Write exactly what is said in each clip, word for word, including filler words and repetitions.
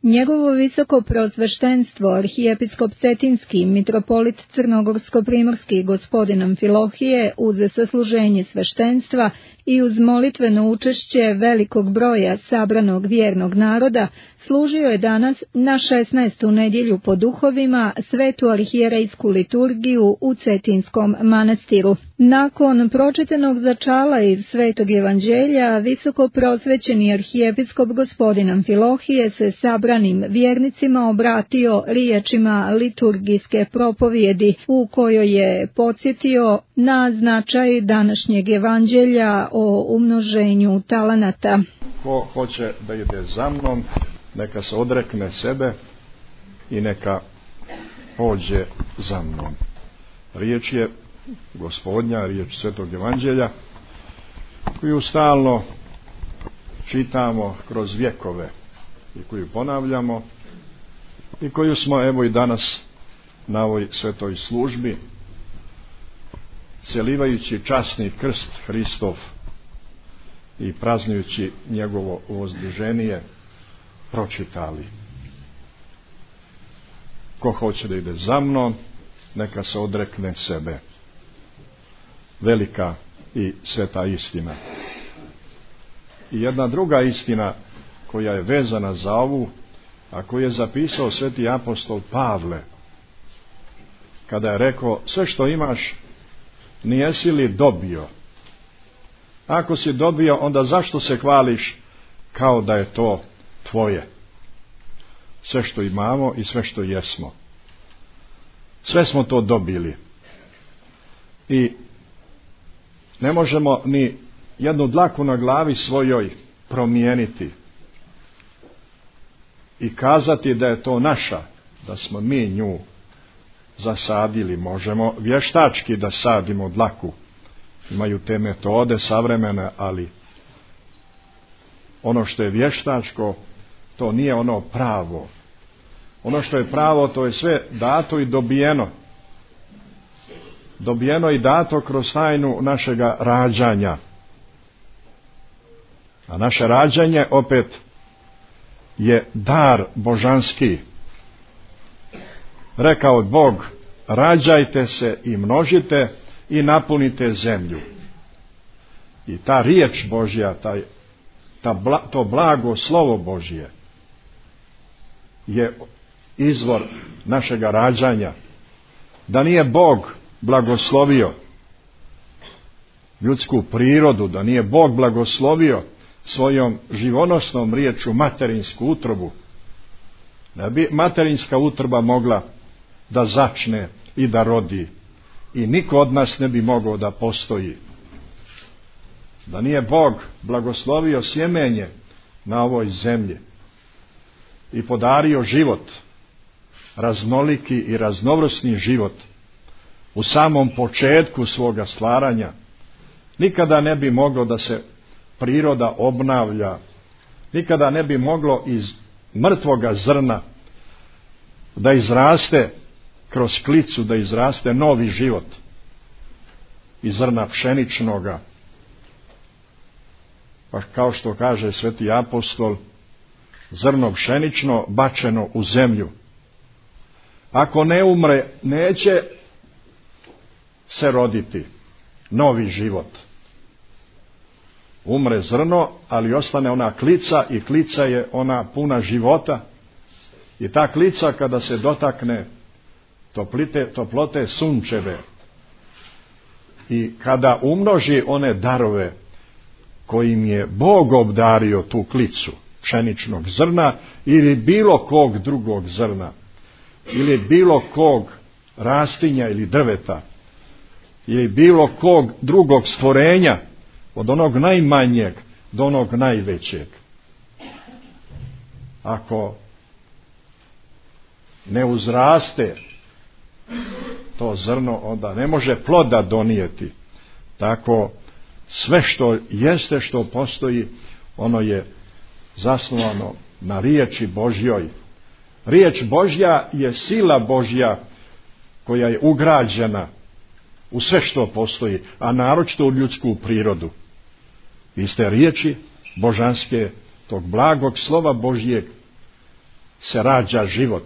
Njegovo visoko preosveštenstvo, arhijepiskop Cetinski, mitropolit Crnogorsko-primorski gospodin Amfilohije, uz sasluženje sveštenstva i uz molitveno učešće velikog broja sabranog vjernog naroda, služio je danas na šesnaestu nedjelju po duhovima svetu arhijerejsku liturgiju u Cetinskom manastiru. Nakon pročitanog začala iz Svetog evanđelja, visoko preosvećeni arhijepiskop gospodin Amfilohije se sabranim vjernicima obratio riječima liturgijske propovjedi, u kojoj je podsjetio na značaj današnjeg evanđelja o umnoženju talenata. Ko hoće da ide za mnom, neka se odrekne sebe i neka pođe za mnom. Riječ je Gospodnja, riječ Svetog evanđelja, koju stalno čitamo kroz vjekove i koju ponavljamo i koju smo evo i danas na ovoj svetoj službi, cjelivajući časni krst Hristov i praznujući njegovo vozdiženije, pročitali. Ko hoće da ide za mnom, neka se odrekne sebe. Velika i sveta istina. I jedna druga istina koja je vezana za ovu, a koju je zapisao sveti apostol Pavle, kada je rekao: sve što imaš, nijesi li dobio? Ako si dobio, onda zašto se hvališ kao da je to tvoje? Sve što imamo i sve što jesmo, sve smo to dobili. I ne možemo ni jednu dlaku na glavi svojoj promijeniti i kazati da je to naša, da smo mi nju zasadili. Možemo vještački da sadimo dlaku, imaju te metode savremene, ali ono što je vještačko, to nije ono pravo. Ono što je pravo, to je sve dato i dobijeno. Dobijeno i dato kroz tajnu našega rađanja. A naše rađanje opet je dar božanski. Rekao Bog: rađajte se i množite i napunite zemlju. I ta riječ Božja, taj, ta, to blago slovo Božje je izvor našega rađanja. Da nije Bog blagoslovio ljudsku prirodu, da nije Bog blagoslovio svojom živonosnom riječu materinsku utrobu, da bi materinska utroba mogla da začne i da rodi, i niko od nas ne bi mogao da postoji. Da nije Bog blagoslovio sjemenje na ovoj zemlji i podario život, raznoliki i raznovrsni život u samom početku svoga stvaranja, nikada ne bi moglo da se priroda obnavlja, nikada ne bi moglo iz mrtvoga zrna da izraste kroz klicu, da izraste novi život iz zrna pšeničnoga. Pa kao što kaže sveti apostol, zrno pšenično bačeno u zemlju, ako ne umre, neće se roditi novi život. Umre zrno, ali ostane ona klica, i klica je ona puna života. I ta klica kada se dotakne toplite, toplote sunčeve i kada umnoži one darove kojim je Bog obdario tu klicu pšeničnog zrna ili bilo kog drugog zrna ili bilo kog rastinja ili drveta ili bilo kog drugog stvorenja, od onog najmanjeg do onog najvećeg, ako ne uzraste to zrno, onda ne može ploda donijeti. Tako sve što jeste, što postoji, ono je zasnovano na riječi Božjoj. Riječ Božja je sila Božja koja je ugrađena u sve što postoji, a naročito u ljudsku prirodu. Iste riječi božanske, tog blagog slova Božjeg, se rađa život.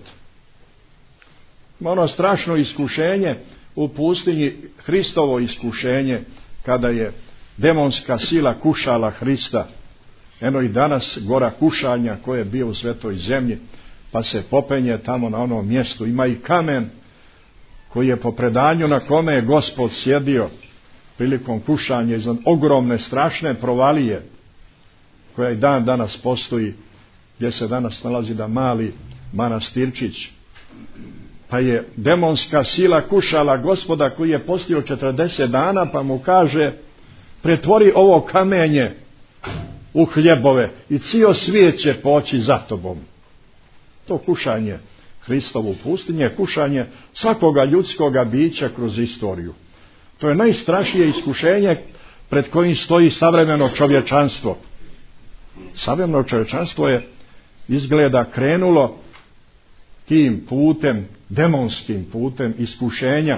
Ono strašno iskušenje u pustinji, Hristovo iskušenje, kada je demonska sila kušala Hrista. Eno i danas gora kušanja koje je bio u svetoj zemlji, pa se popenje tamo na onom mjestu. Ima i kamen koji je po predanju na kome je Gospod sjedio prilikom kušanja iznad ogromne strašne provalije koja i dan danas postoji, gdje se danas nalazi da mali manastirčić. Pa je demonska sila kušala Gospoda koji je postio četrdeset dana, pa mu kaže: pretvori ovo kamenje u hljebove i cijel svijet će poći za tobom. To kušanje Hristovu pustinje, kušanje svakoga ljudskoga bića kroz istoriju. To je najstrašnije iskušenje pred kojim stoji savremeno čovječanstvo. Savremeno čovječanstvo je izgleda krenulo tim putem, demonskim putem iskušenja.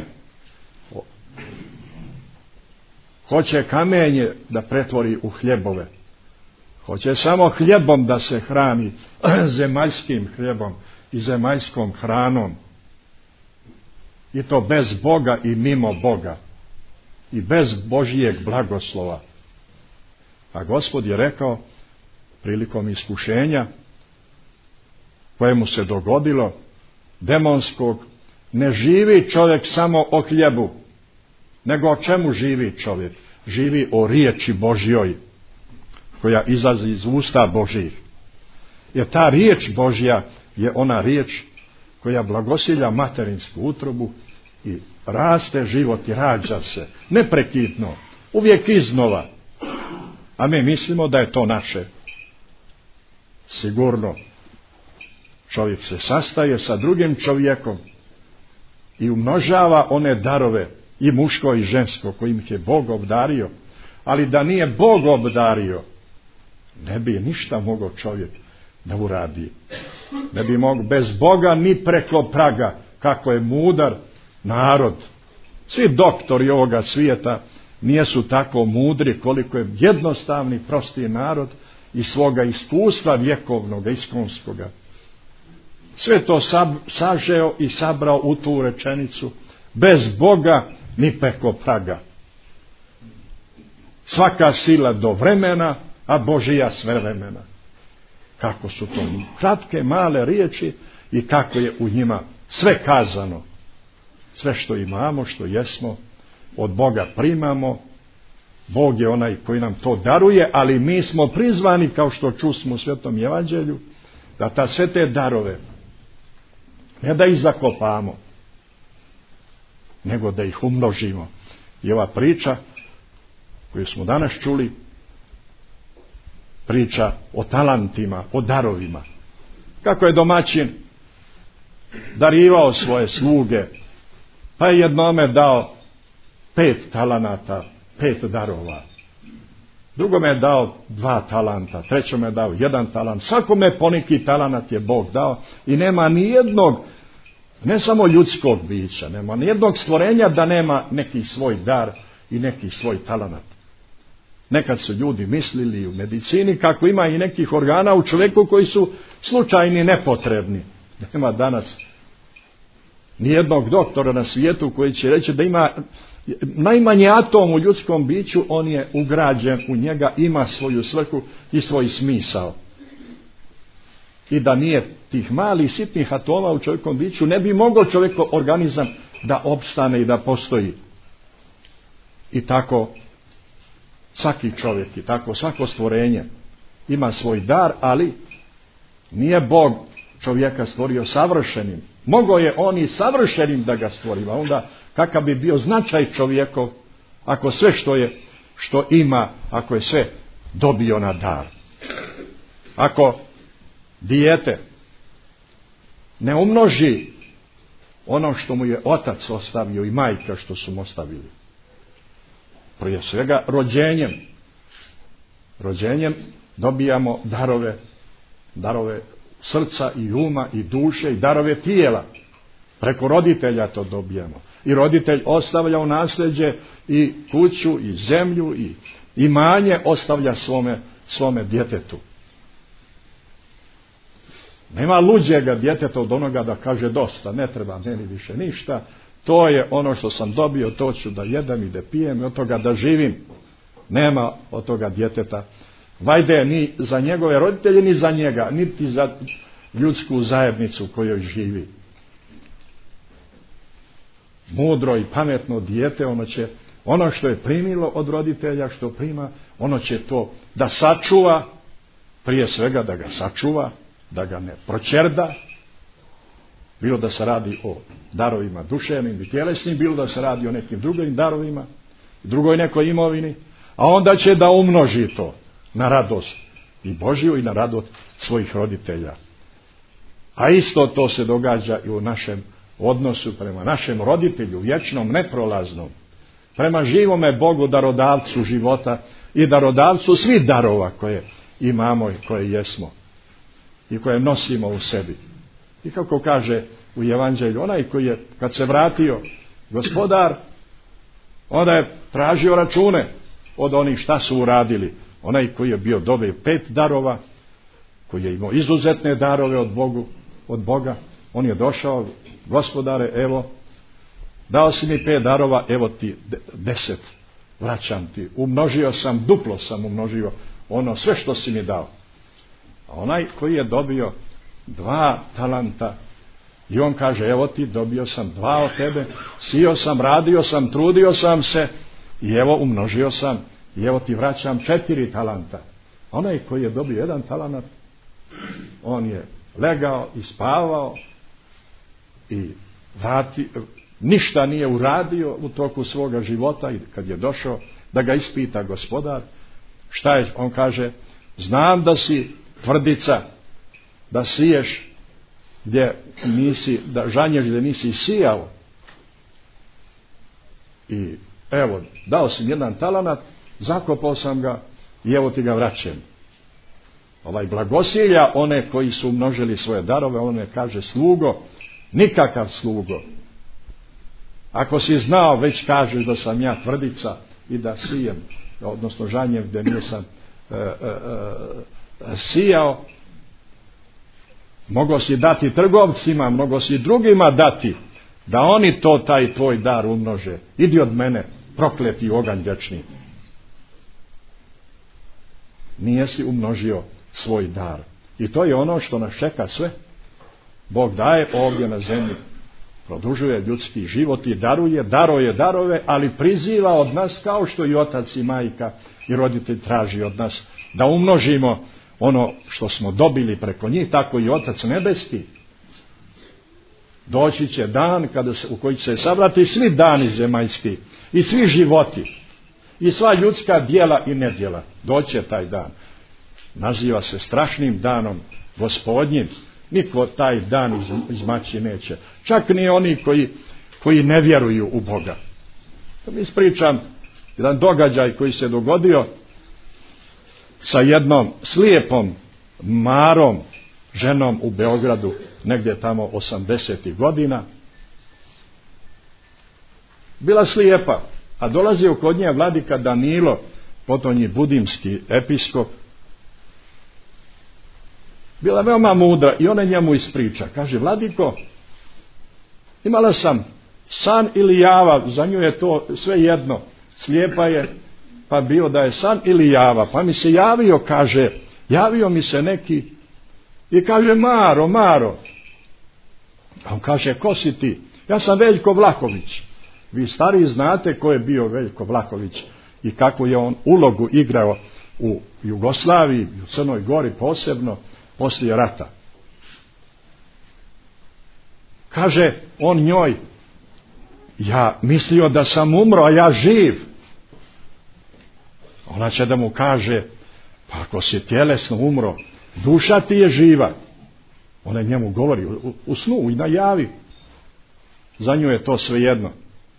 Hoće kamenje da pretvori u hljebove. Hoće samo hljebom da se hrani, zemaljskim hljebom i zemaljskom hranom. I to bez Boga i mimo Boga. I bez Božijeg blagoslova. A Gospod je rekao prilikom iskušenja koje mu se dogodilo, demonskog: ne živi čovjek samo o hljebu, nego o čemu živi čovjek? Živi o riječi Božjoj koja izlazi iz usta Božjih. Jer ta riječ Božja je ona riječ koja blagosilja materinsku utrobu i raste život i rađa se neprekidno, uvijek iznova. A mi mislimo da je to naše. Sigurno čovjek se sastaje sa drugim čovjekom i umnožava one darove, i muško i žensko, kojim je Bog obdario. Ali da nije Bog obdario, ne bi ništa mogao čovjek da uradi. Ne bi mogao bez Boga ni preko praga, kako je mudar narod. Svi doktori ovoga svijeta nijesu tako mudri koliko je jednostavni, prosti narod i svoga iskustva vjekovnoga, iskonskoga. Sve to sab, sažeo i sabrao u tu rečenicu: bez Boga ni preko praga. Svaka sila do vremena, a Božija sve vremena. Kako su to kratke, male riječi i kako je u njima sve kazano. Sve što imamo, što jesmo, od Boga primamo. Bog je onaj koji nam to daruje, ali mi smo prizvani, kao što čusmo u Svetom Evanđelju, da ta sve te darove, ne da ih zakopamo, nego da ih umnožimo. I ova priča koju smo danas čuli, priča o talentima, o darovima. Kako je domaćin darivao svoje sluge, pa je jednome dao pet talanata, pet darova. Drugome je dao dva talanta, trećome je dao jedan talant. Svakome poneki talanat je Bog dao i nema ni jednog, ne samo ljudskog bića, nema ni jednog stvorenja da nema neki svoj dar i neki svoj talanat. Nekad su ljudi mislili u medicini kako ima i nekih organa u čovjeku koji su slučajni, nepotrebni. Nema danas nijednog doktora na svijetu koji će reći da ima najmanji atom u ljudskom biću, on je ugrađen u njega, ima svoju svrhu i svoj smisao. I da nije tih malih sitnih atoma u čovjekom biću, ne bi mogao čovjekov organizam da opstane i da postoji. I tako svaki čovjek i tako svako stvorenje ima svoj dar, ali nije Bog čovjeka stvorio savršenim. Mogao je on i savršenim da ga stvori, a onda kakav bi bio značaj čovjekov ako sve što je, što ima, ako je sve dobio na dar. Ako dijete ne umnoži ono što mu je otac ostavio i majka što su mu ostavili, prije svega rođenjem, rođenjem dobijamo darove, darove srca i uma i duše i darove tijela. Preko roditelja to dobijamo. I roditelj ostavlja u nasljeđe i kuću i zemlju i imanje ostavlja svome, svome djetetu. Nema luđega djeteta od onoga da kaže dosta, ne treba meni više ništa, to je ono što sam dobio, to ću da jedem i da pijem i od toga da živim. Nema od toga djeteta. Vajde ni za njegove roditelje, ni za njega, niti za ljudsku zajednicu u kojoj živi. Mudro i pametno dijete, ono će, ono što je primilo od roditelja, što prima, ono će to da sačuva, prije svega da ga sačuva, da ga ne proćerda, bilo da se radi o darovima duševnim i tjelesnim, bilo da se radi o nekim drugim darovima, drugoj nekoj imovini, a onda će da umnoži to na radost i Božju i na radost svojih roditelja. A isto to se događa i u našem odnosu prema našem roditelju, vječnom, neprolaznom, prema živome Bogu, darodavcu života i darodavcu svih darova koje imamo i koje jesmo i koje nosimo u sebi. I kako kaže u Evanđelju, onaj koji je, kad se vratio gospodar, onda je tražio račune od onih šta su uradili. Onaj koji je bio dobio pet darova, koji je imao izuzetne darove od, Bogu, od Boga, on je došao, gospodare, evo, dao si mi pet darova, evo ti deset, vraćam ti, umnožio sam, duplo sam umnožio ono sve što si mi dao. A onaj koji je dobio dva talanta, i on kaže, evo ti, dobio sam dva od tebe, sio sam, radio sam, trudio sam se, i evo umnožio sam, i evo ti vraćam četiri talanta. Onaj koji je dobio jedan talant, on je legao i spavao i vrati, ništa nije uradio u toku svoga života, i kad je došao da ga ispita gospodar, šta je, on kaže, znam da si tvrdica, da siješ gdje nisi, da žanješ gdje nisi sijao, i evo, dao si mi jedan talanat, zakopao sam ga i evo ti ga vraćam. Ovaj blagosilja one koji su umnožili svoje darove, one kaže, slugo, nikakav slugo. Ako si znao, već kažeš da sam ja tvrdica i da sijem, odnosno žanjem gdje nisam e, e, e, sijao, mogao si dati trgovcima, mogao si drugima dati, da oni to, taj tvoj dar umnože. Idi od mene, prokleti oganj vječni. Nije si umnožio svoj dar. I to je ono što nas čeka sve. Bog daje ovdje na zemlji. Produžuje ljudski život i daruje, daruje darove, ali priziva od nas, kao što i otac i majka i roditelj traži od nas, da umnožimo ono što smo dobili preko njih, tako i Otac nebeski. Doći će dan kada se, u koji će se sabrati svi dani zemaljski i svi životi i sva ljudska djela i nedjela. Doći će taj dan. Naziva se strašnim danom Gospodnjim. Niko taj dan izmaći neće. Čak ni oni koji, koji ne vjeruju u Boga. Da mi ispričam jedan događaj koji se dogodio sa jednom slijepom Marom, ženom u Beogradu, negdje tamo osamdesetih godina. Bila slijepa, a dolazio kod nje vladika Danilo, potonji budimski episkop. Bila veoma mudra i ona njemu ispriča. Kaže, vladiko, imala sam san ili java, za nju je to sve jedno. Slijepa je, pa bio da je san ili java. Pa mi se javio, kaže, javio mi se neki i kaže, Maro, Maro. A on kaže, ko si ti? Ja sam Veljko Vlahović. Vi stariji znate ko je bio Veljko Vlahović i kakvu je on ulogu igrao u Jugoslaviji, u Crnoj Gori posebno, poslije rata. Kaže on njoj, ja mislio da sam umro, a ja živ. Ona će da mu kaže, pa ako si tjelesno umro, duša ti je živa. Ona njemu govori u, u snu i najavi. Za nju je to svejedno.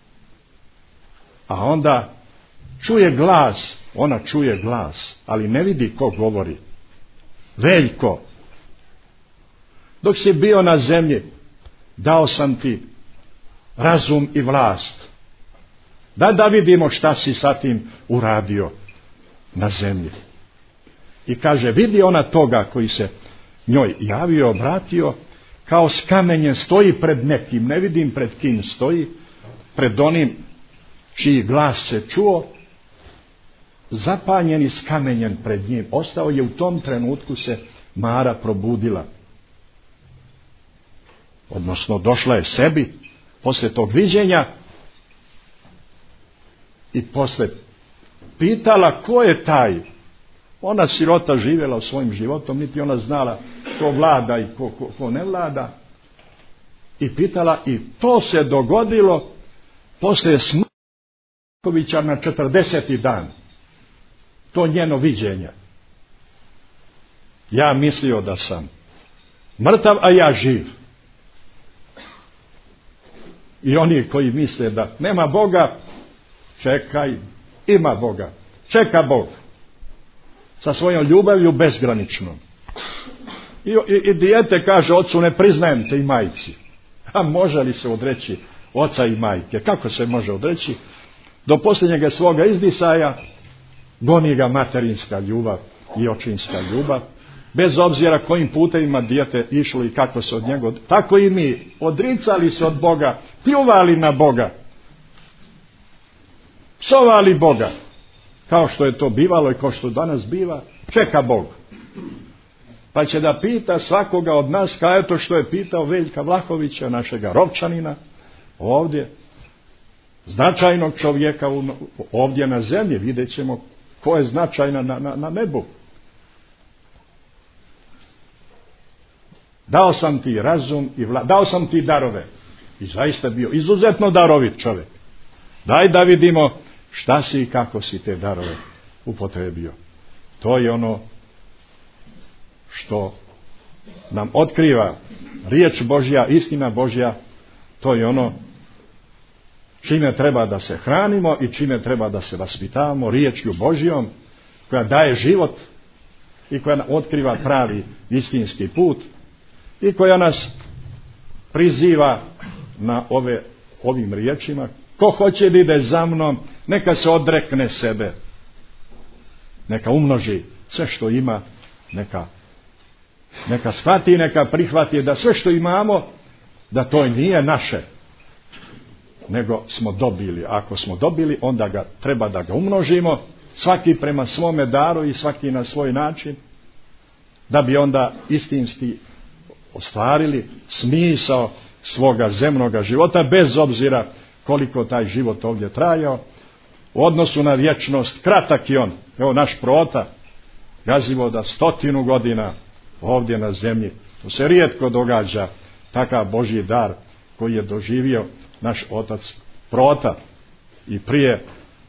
A onda čuje glas, ona čuje glas, ali ne vidi ko govori. Veljko, dok si bio na zemlji, dao sam ti razum i vlast. Da da vidimo šta si sa tim uradio na zemlji. I kaže, vidi ona toga koji se njoj javio, obratio, kao s kamenjem stoji pred nekim, ne vidim pred kim stoji, pred onim čiji glas se čuo, zapanjen i skamenjen pred njim. Ostao je, u tom trenutku se Mara probudila. Odnosno došla je sebi posle tog viđenja i posle pitala ko je taj. Ona sirota živjela u svojim životom, niti ona znala ko vlada i ko, ko, ko ne vlada. I pitala, i to se dogodilo posle smrti Markovića na četrdeseti dan. To njeno viđenje. Ja mislio da sam mrtav, a ja živ. I oni koji misle da nema Boga, čekaj, ima Boga. Čeka Bog. Sa svojom ljubavlju bezgraničnom. I, i, i dijete kaže ocu, ne priznajem te i majci. A može li se odreći oca i majke? Kako se može odreći? Do posljednjega svoga izdisaja goni ga materinska ljubav i očinska ljubav. Bez obzira kojim putevima dijete išlo i kako se od njega... Tako i mi odricali se od Boga, pljuvali na Boga, psovali Boga. Kao što je to bivalo i kao što danas biva, čeka Bog. Pa će da pita svakoga od nas, kao je to što je pitao Veljka Vlahovića, našega Rovčanina, ovdje, značajnog čovjeka ovdje na zemlji. Vidjet ćemo ko je značajna na, na, na nebu. Dao sam ti razum i vla... dao sam ti darove. I zaista bio izuzetno darovit čovjek. Daj da vidimo šta si i kako si te darove upotrebio. To je ono što nam otkriva riječ Božja, istina Božja. To je ono čime treba da se hranimo i čime treba da se vaspitavamo, riječju Božjom koja daje život i koja nam otkriva pravi istinski put i koja nas priziva na ove, ovim riječima. Ko hoće da ide za mnom, neka se odrekne sebe, neka umnoži sve što ima, neka, neka shvati, neka prihvati da sve što imamo, da to nije naše, nego smo dobili. Ako smo dobili, onda ga treba da ga umnožimo, svaki prema svome daru i svaki na svoj način, da bi onda istinski ostvarili smisao svoga zemnoga života, bez obzira koliko taj život ovdje trajao. U odnosu na vječnost, kratak je on. Evo naš Prota gazivo da stotinu godina ovdje na zemlji. To se rijetko događa, takav Božji dar koji je doživio naš otac Prota. I prije,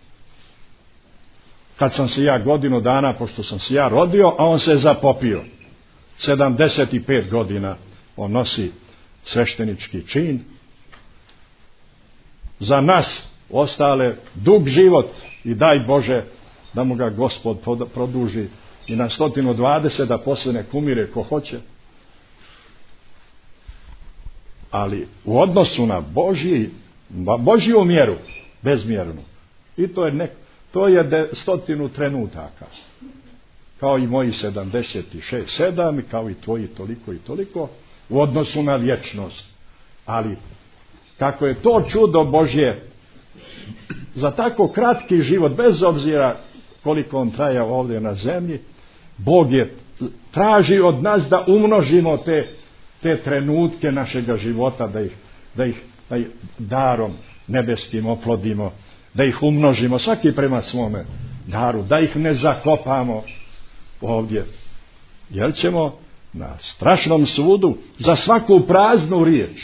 kad sam se ja godinu dana, pošto sam se ja rodio, a on se je zapopio. sedamdeset pet godina on nosi sveštenički čin. Za nas ostale dug život i daj Bože da mu ga Gospod produži i na sto dvadeset, da poslije nek umire ko hoće. Ali u odnosu na Božji, Božju mjeru, bezmjernu. I to je, nek, to je de, stotinu trenutaka. Kao i moji sedamdeset šest, sedam, i kao i tvoji toliko i toliko, u odnosu na vječnost. Ali kako je to čudo Božje za tako kratki život, bez obzira koliko on trajao ovdje na zemlji, Bog je traži od nas da umnožimo te, te trenutke našega života, da ih, da ih, da ih darom nebeskim oplodimo, da ih umnožimo, svaki prema svome daru, da ih ne zakopamo ovdje, jer ćemo na strašnom sudu za svaku praznu riječ,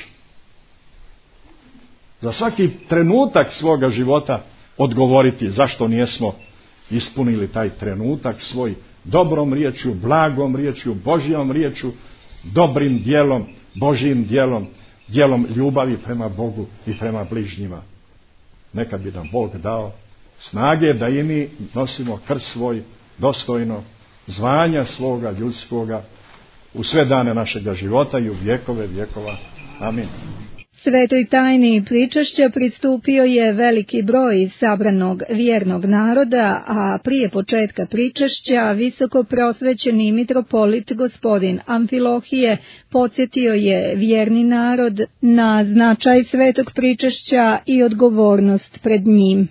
za svaki trenutak svoga života odgovoriti zašto nijesmo ispunili taj trenutak svoj dobrom riječju, blagom riječju, Božjom riječju, dobrim djelom, Božjim djelom, djelom ljubavi prema Bogu i prema bližnjima. Neka bi nam Bog dao snage da i mi nosimo krst svoj dostojno, zvanja svoga ljudskoga u sve dane našega života i u vjekove vjekova. Amin. Svetoj tajni pričašća pristupio je veliki broj sabranog vjernog naroda, a prije početka pričašća visoko prosvećeni mitropolit gospodin Amfilohije podsjetio je vjerni narod na značaj svetog pričašća i odgovornost pred njim.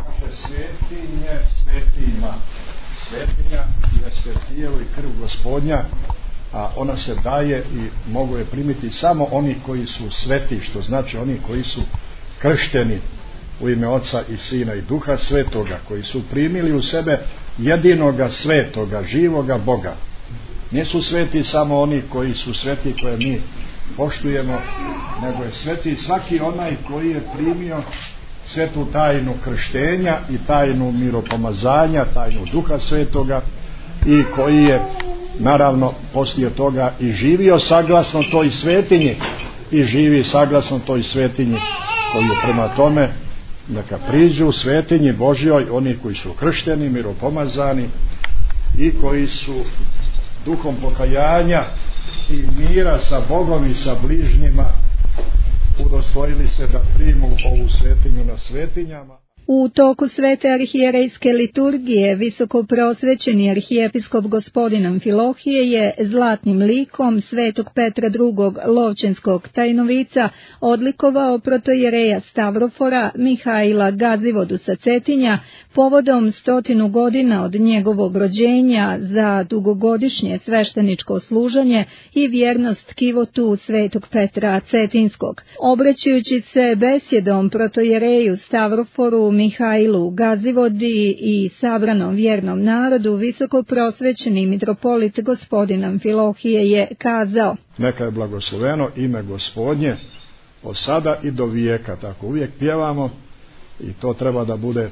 Svetinje svetinjima, svetinja jeste tijelo i krv Gospodnja, a ona se daje i mogu je primiti samo oni koji su sveti, što znači oni koji su kršteni u ime Oca i Sina i Duha Svetoga, koji su primili u sebe jedinoga svetoga, živoga Boga. Nisu sveti samo oni koji su sveti koje mi poštujemo, nego je sveti svaki onaj koji je primio svetu tajnu krštenja i tajnu miropomazanja, tajnu Duha Svetoga i koji je naravno poslije toga i živio saglasno toj svetinji i živi saglasno toj svetinji, koji je prema tome neka priđu u svetinji Božjoj oni koji su kršteni, miropomazani i koji su duhom pokajanja i mira sa Bogom i sa bližnjima udostojili se da primu ovu svetinju na svetinjama. U toku svete arhijerejske liturgije visoko prosvećeni arhijepiskop gospodin Amfilohije je zlatnim likom svetog Petra drugog Lovćenskog tajnovica odlikovao protojereja Stavrofora Mihajla Gazivodu sa Cetinja povodom stotinu godina od njegovog rođenja za dugogodišnje svešteničko služenje i vjernost kivotu svetog Petra Cetinskog. Obraćajući se besjedom protojereju Stavroforu Mihajlu Gazivodi i sabranom vjernom narodu, visoko prosvećeni mitropolit gospodin Amfilohije je kazao: neka je blagosloveno ime Gospodnje od sada i do vijeka. Tako uvijek pjevamo i to treba da bude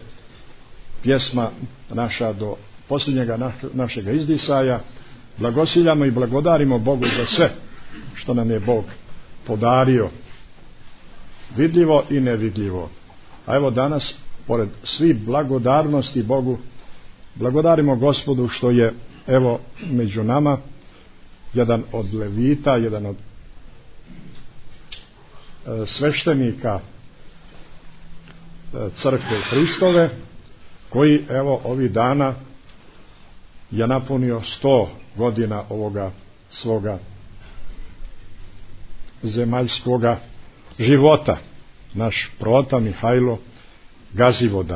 pjesma naša do posljednjega našega izdisaja. Blagosiljamo i blagodarimo Bogu za sve što nam je Bog podario, vidljivo i nevidljivo. A evo danas, pored svih blagodarnosti Bogu, blagodarimo Gospodu što je evo među nama jedan od levita, jedan od e, sveštenika e, crkve Hristove, koji evo ovih dana je napunio sto godina ovoga svoga zemaljskoga života. Naš prota Mihajlo Gazivoda.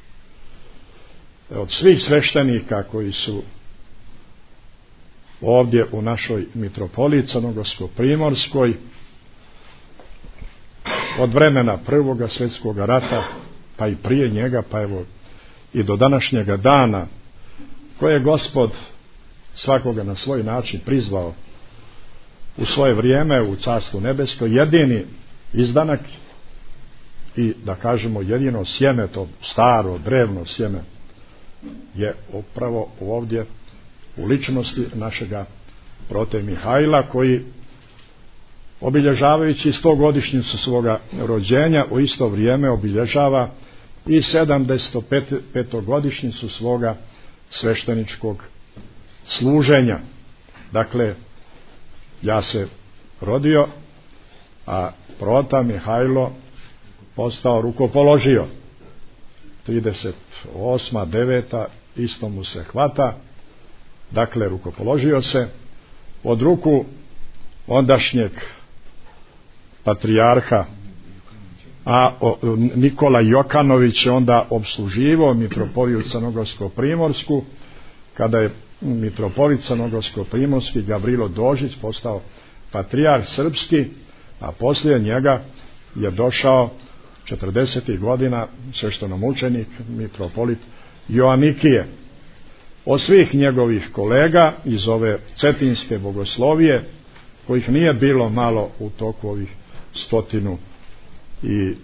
Od svih sveštenika koji su ovdje u našoj mitropoliji Crnogorsko-primorskoj od vremena Prvoga svjetskog rata pa i prije njega, pa evo i do današnjega dana, koje je Gospod svakoga na svoj način prizvao u svoje vrijeme u Carstvu nebesko, jedini izdanak i da kažemo jedino sjeme, to staro drevno sjeme, je upravo ovdje u ličnosti našega prote Mihajla, koji obilježavajući stogodišnjicu svoga rođenja u isto vrijeme obilježava i sedamdesetopetogodišnjicu svoga svešteničkog služenja. Dakle, ja se rodio, a prota Mihajlo postao rukopoložio. trideset osma deveta isto mu se hvata. Dakle, rukopoložio se od ruku ondašnjeg patrijarha, a Nikola Jokanović je onda obsluživao mitropoliju Crnogorsko-primorsku, kada je mitropolit Crnogorsko-primorski Gavrilo Dožić postao patrijarh srpski, a poslije njega je došao četrdesetih godina sveštenomučenik mitropolit Joanikije. Od svih njegovih kolega iz ove cetinske bogoslovije, kojih nije bilo malo u toku ovih stotinu i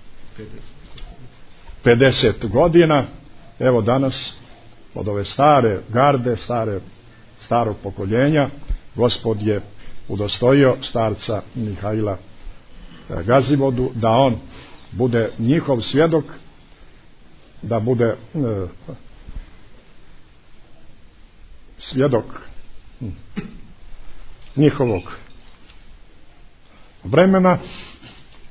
pedeset godina, evo danas od ove stare garde, stare, starog pokoljenja, Gospod je udostojio starca Mihajla Gazivodu da on bude njihov svjedok, da bude e, svjedok njihovog vremena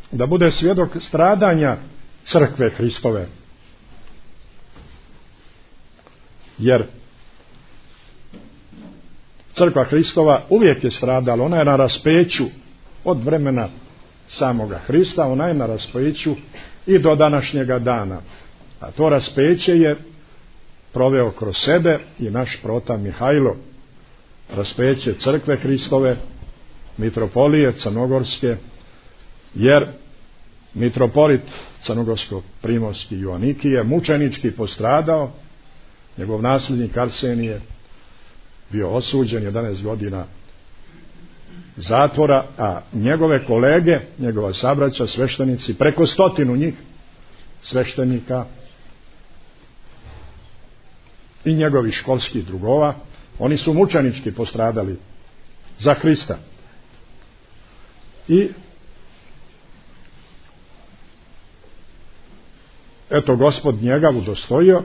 da bude svjedok stradanja crkve Hristove. Jer crkva Hristova uvijek je stradala, ona je na raspeću od vremena samoga Hrista, ona je na raspeću i do današnjega dana. A to raspeće je proveo kroz sebe i naš prota Mihajlo. Raspeće crkve Hristove, mitropolije crnogorske, jer mitropolit crnogorsko-primorski Joaniki je mučenički postradao, njegov nasljednik Arsenije bio osuđen jedanaest godina zatvora, a njegove kolege, njegova sabraća, sveštenici, preko stotinu njih sveštenika i njegovih školskih drugova, oni su mučenički postradali za Hrista. I eto, Gospod njega udostojio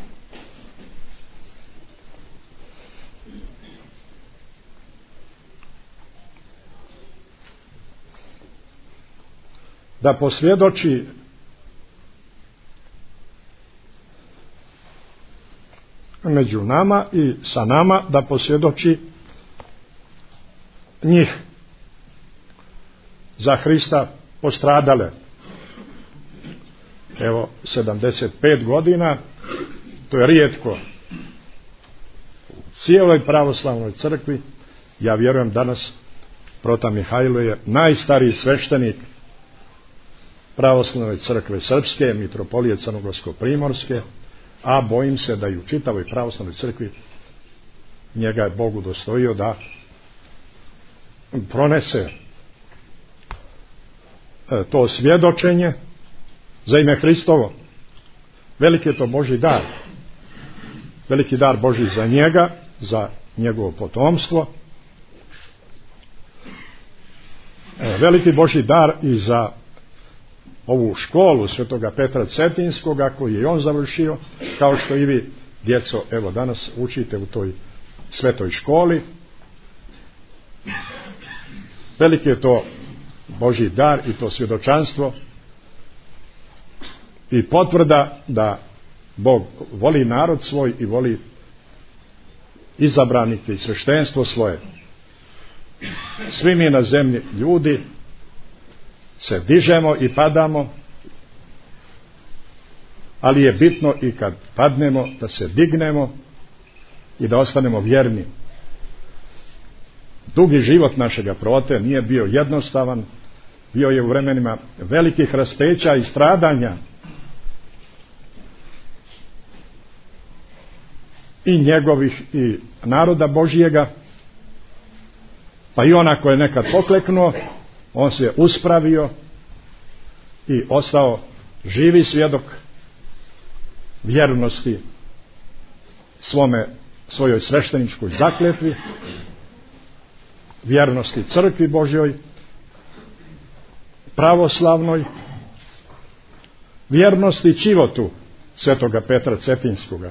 da posvjedoči među nama i sa nama, da posvjedoči njih za Hrista postradale. Evo, sedamdeset pet godina, to je rijetko u cijeloj pravoslavnoj crkvi. Ja vjerujem danas prota Mihajlo je najstariji sveštenik pravoslavne crkve srpske, mitropolije crnogorsko-primorske, a bojim se da i u čitavoj pravoslavnoj crkvi njega je Bog udostojio da pronese to svjedočenje za ime Hristovo. Veliki je to Božji dar. Veliki dar Božji za njega, za njegovo potomstvo. Veliki Božji dar i za ovu školu svetoga Petra Cetinskoga koju je on završio, kao što i vi, djeco, evo danas učite u toj svetoj školi. Veliki je to Božji dar i to svjedočanstvo i potvrda da Bog voli narod svoj i voli izabranike i sveštenstvo svoje. Svi mi na zemlji ljudi se dižemo i padamo, ali je bitno i kad padnemo da se dignemo i da ostanemo vjerni. Dugi život našega prote nije bio jednostavan, bio je u vremenima velikih raspeća i stradanja i njegovih i naroda Božjega, pa i ona koja je nekad pokleknuo, on se uspravio i ostao živi svjedok vjernosti svome, svojoj svešteničkoj zakletvi, vjernosti crkvi Božjoj, pravoslavnoj, vjernosti čivotu svetoga Petra Cetinskoga.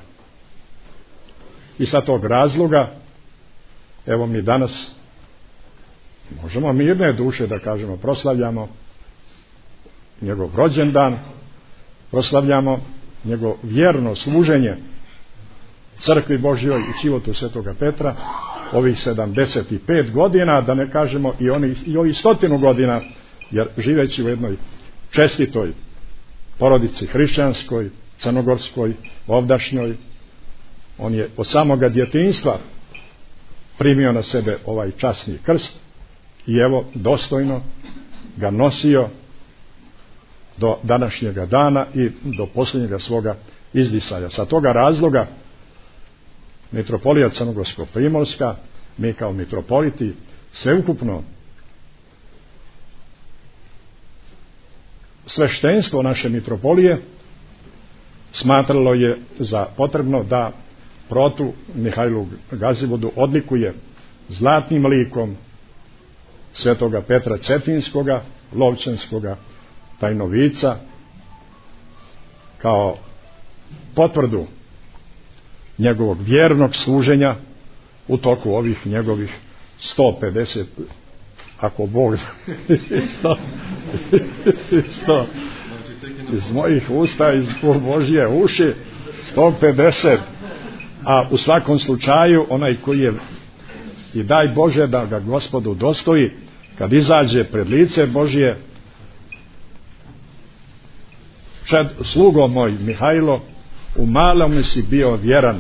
I sa tog razloga, evo mi danas možemo mirne duše da kažemo, proslavljamo njegov rođendan, proslavljamo njegovo vjerno služenje crkvi Božjoj i čivotu svetoga Petra ovih sedamdeset pet godina, da ne kažemo i, oni, i ovih stotinu godina, jer živeći u jednoj čestitoj porodici hrišćanskoj, crnogorskoj, ovdašnjoj, on je od samoga djetinjstva primio na sebe ovaj časni krst i evo dostojno ga nosio do današnjega dana i do posljednjega svoga izdisaja. Sa toga razloga mitropolija crnogorsko-primorska, mi kao mitropoliti sveukupno sveštenstvo naše mitropolije smatralo je za potrebno da protu Mihajlu Gazivodu odlikuje zlatnim likom svetoga Petra Cetinskoga, lovčanskoga tajnovica, kao potvrdu njegovog vjernog služenja u toku ovih njegovih sto pedeset, ako Bog sto sto, iz mojih usta, iz Božje uši, sto pedeset. A u svakom slučaju, onaj koji je, i daj Bože da ga Gospodu dostoji, kad izađe pred lice Božje, čed, slugo moj Mihajlo, u malom si bio vjeran,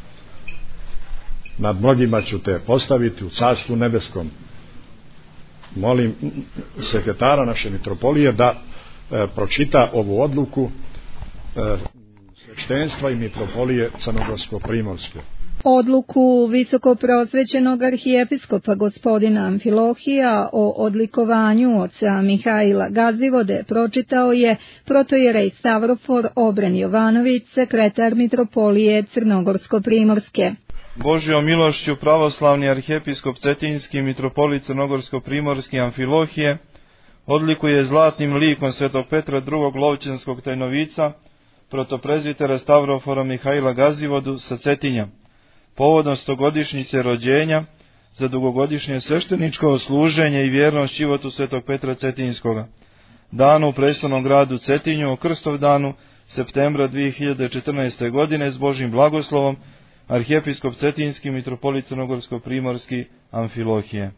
nad mnogima ću te postaviti u carstvu nebeskom. Molim sekretara naše mitropolije da e, pročita ovu odluku e, sveštenstva i mitropolije Crnogorsko-primorske. Odluku visokoprosvećenog arhijepiskopa gospodina Amfilohija o odlikovanju oca Mihajla Gazivode pročitao je protojerej Stavrofor Obren Jovanović, sekretar mitropolije Crnogorsko-primorske. Božjom milošću pravoslavni arhijepiskop Cetinjski mitropolit Crnogorsko-primorski Amfilohije odlikuje zlatnim likom svetog Petra drugog Lovćenskog tajnovica, protoprezvitera Stavrofora Mihajla Gazivodu sa Cetinja, povodom stogodišnjice rođenja, za dugogodišnje svešteničko služenje i vjernost životu svetog Petra Cetinjskoga, danu u prestolnom gradu Cetinju, o Krstovdanu, septembra dvije hiljade četrnaeste. godine, s Božjim blagoslovom, arhijepiskop Cetinjski mitropolit Crnogorsko-primorski Amfilohije.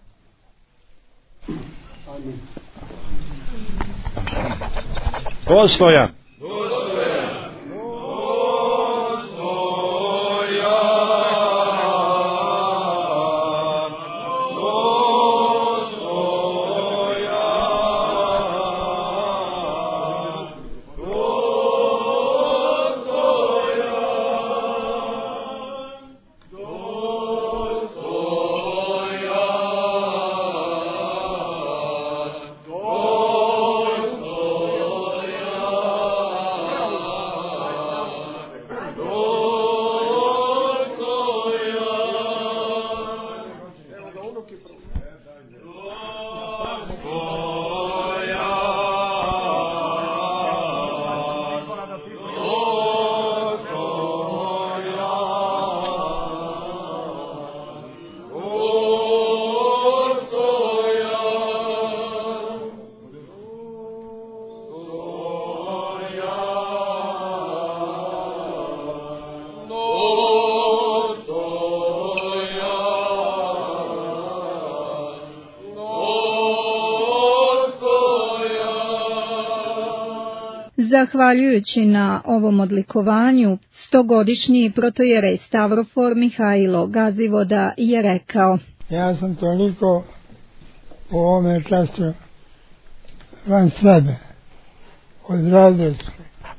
Postojan. Zahvaljujući na ovom odlikovanju, stogodišnji protojerej Stavrofor Mihajlo Gazivoda je rekao: Ja sam toliko u ovome času van sebe, od radosti.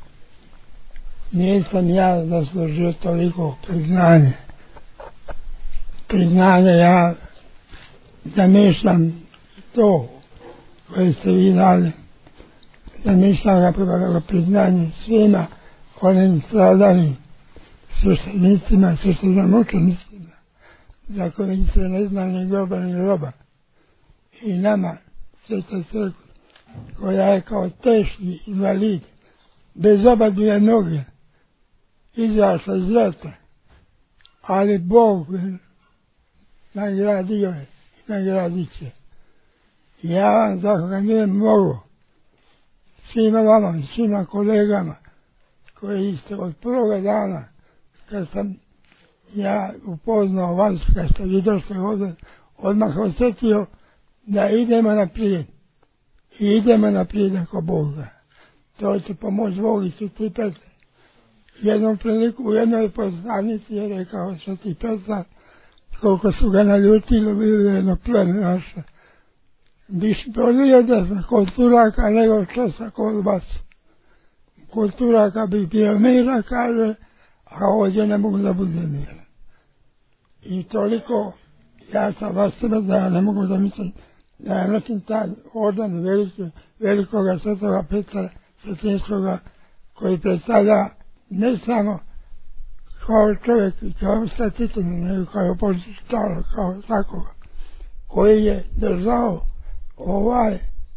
Nisam ja zaslužio toliko priznanje. Priznanje ja zamišljam to koje ste vi dali. Zamišljam ga prvo priznanje svima onim stradalim sveštenicima, sveštenomučenicima, za koji se ne zna ni groba ni roba. I nama, Sveta crkva, koja je kao teški invalid, bez oba dvije noge, izašla iz rata, ali Bog nagradio je i nagradit će. Ja vam za koga nije mogu, svima vama i svima kolegama koji ste od prvoga dana, kad sam ja upoznao vas, kad ste vi došli ovdje, odmah osjetio da idemo naprijed. I idemo naprijed ako Bog da. To će pomoći Bog i Sveti Petar. Jednom priliku u jednoj poslanici je rekao Sveti Petar, koliko su ga naljutili, bilo jedno pleme naše. Biš bolio da sam kod Turaka nego što sam kod vas. Kod Turaka bi bio mira, kaže, a ovdje ne mogu da bude mira. I toliko ja sam vas sebe da ja ne mogu da mislim da je nosim taj orden veliki, velikoga svetoga Petra Cetinjskoga, koji predstavlja ne samo kao čovjek i kao svetitelj, nego kao opozičara, kao takoga, koji je držao ovaj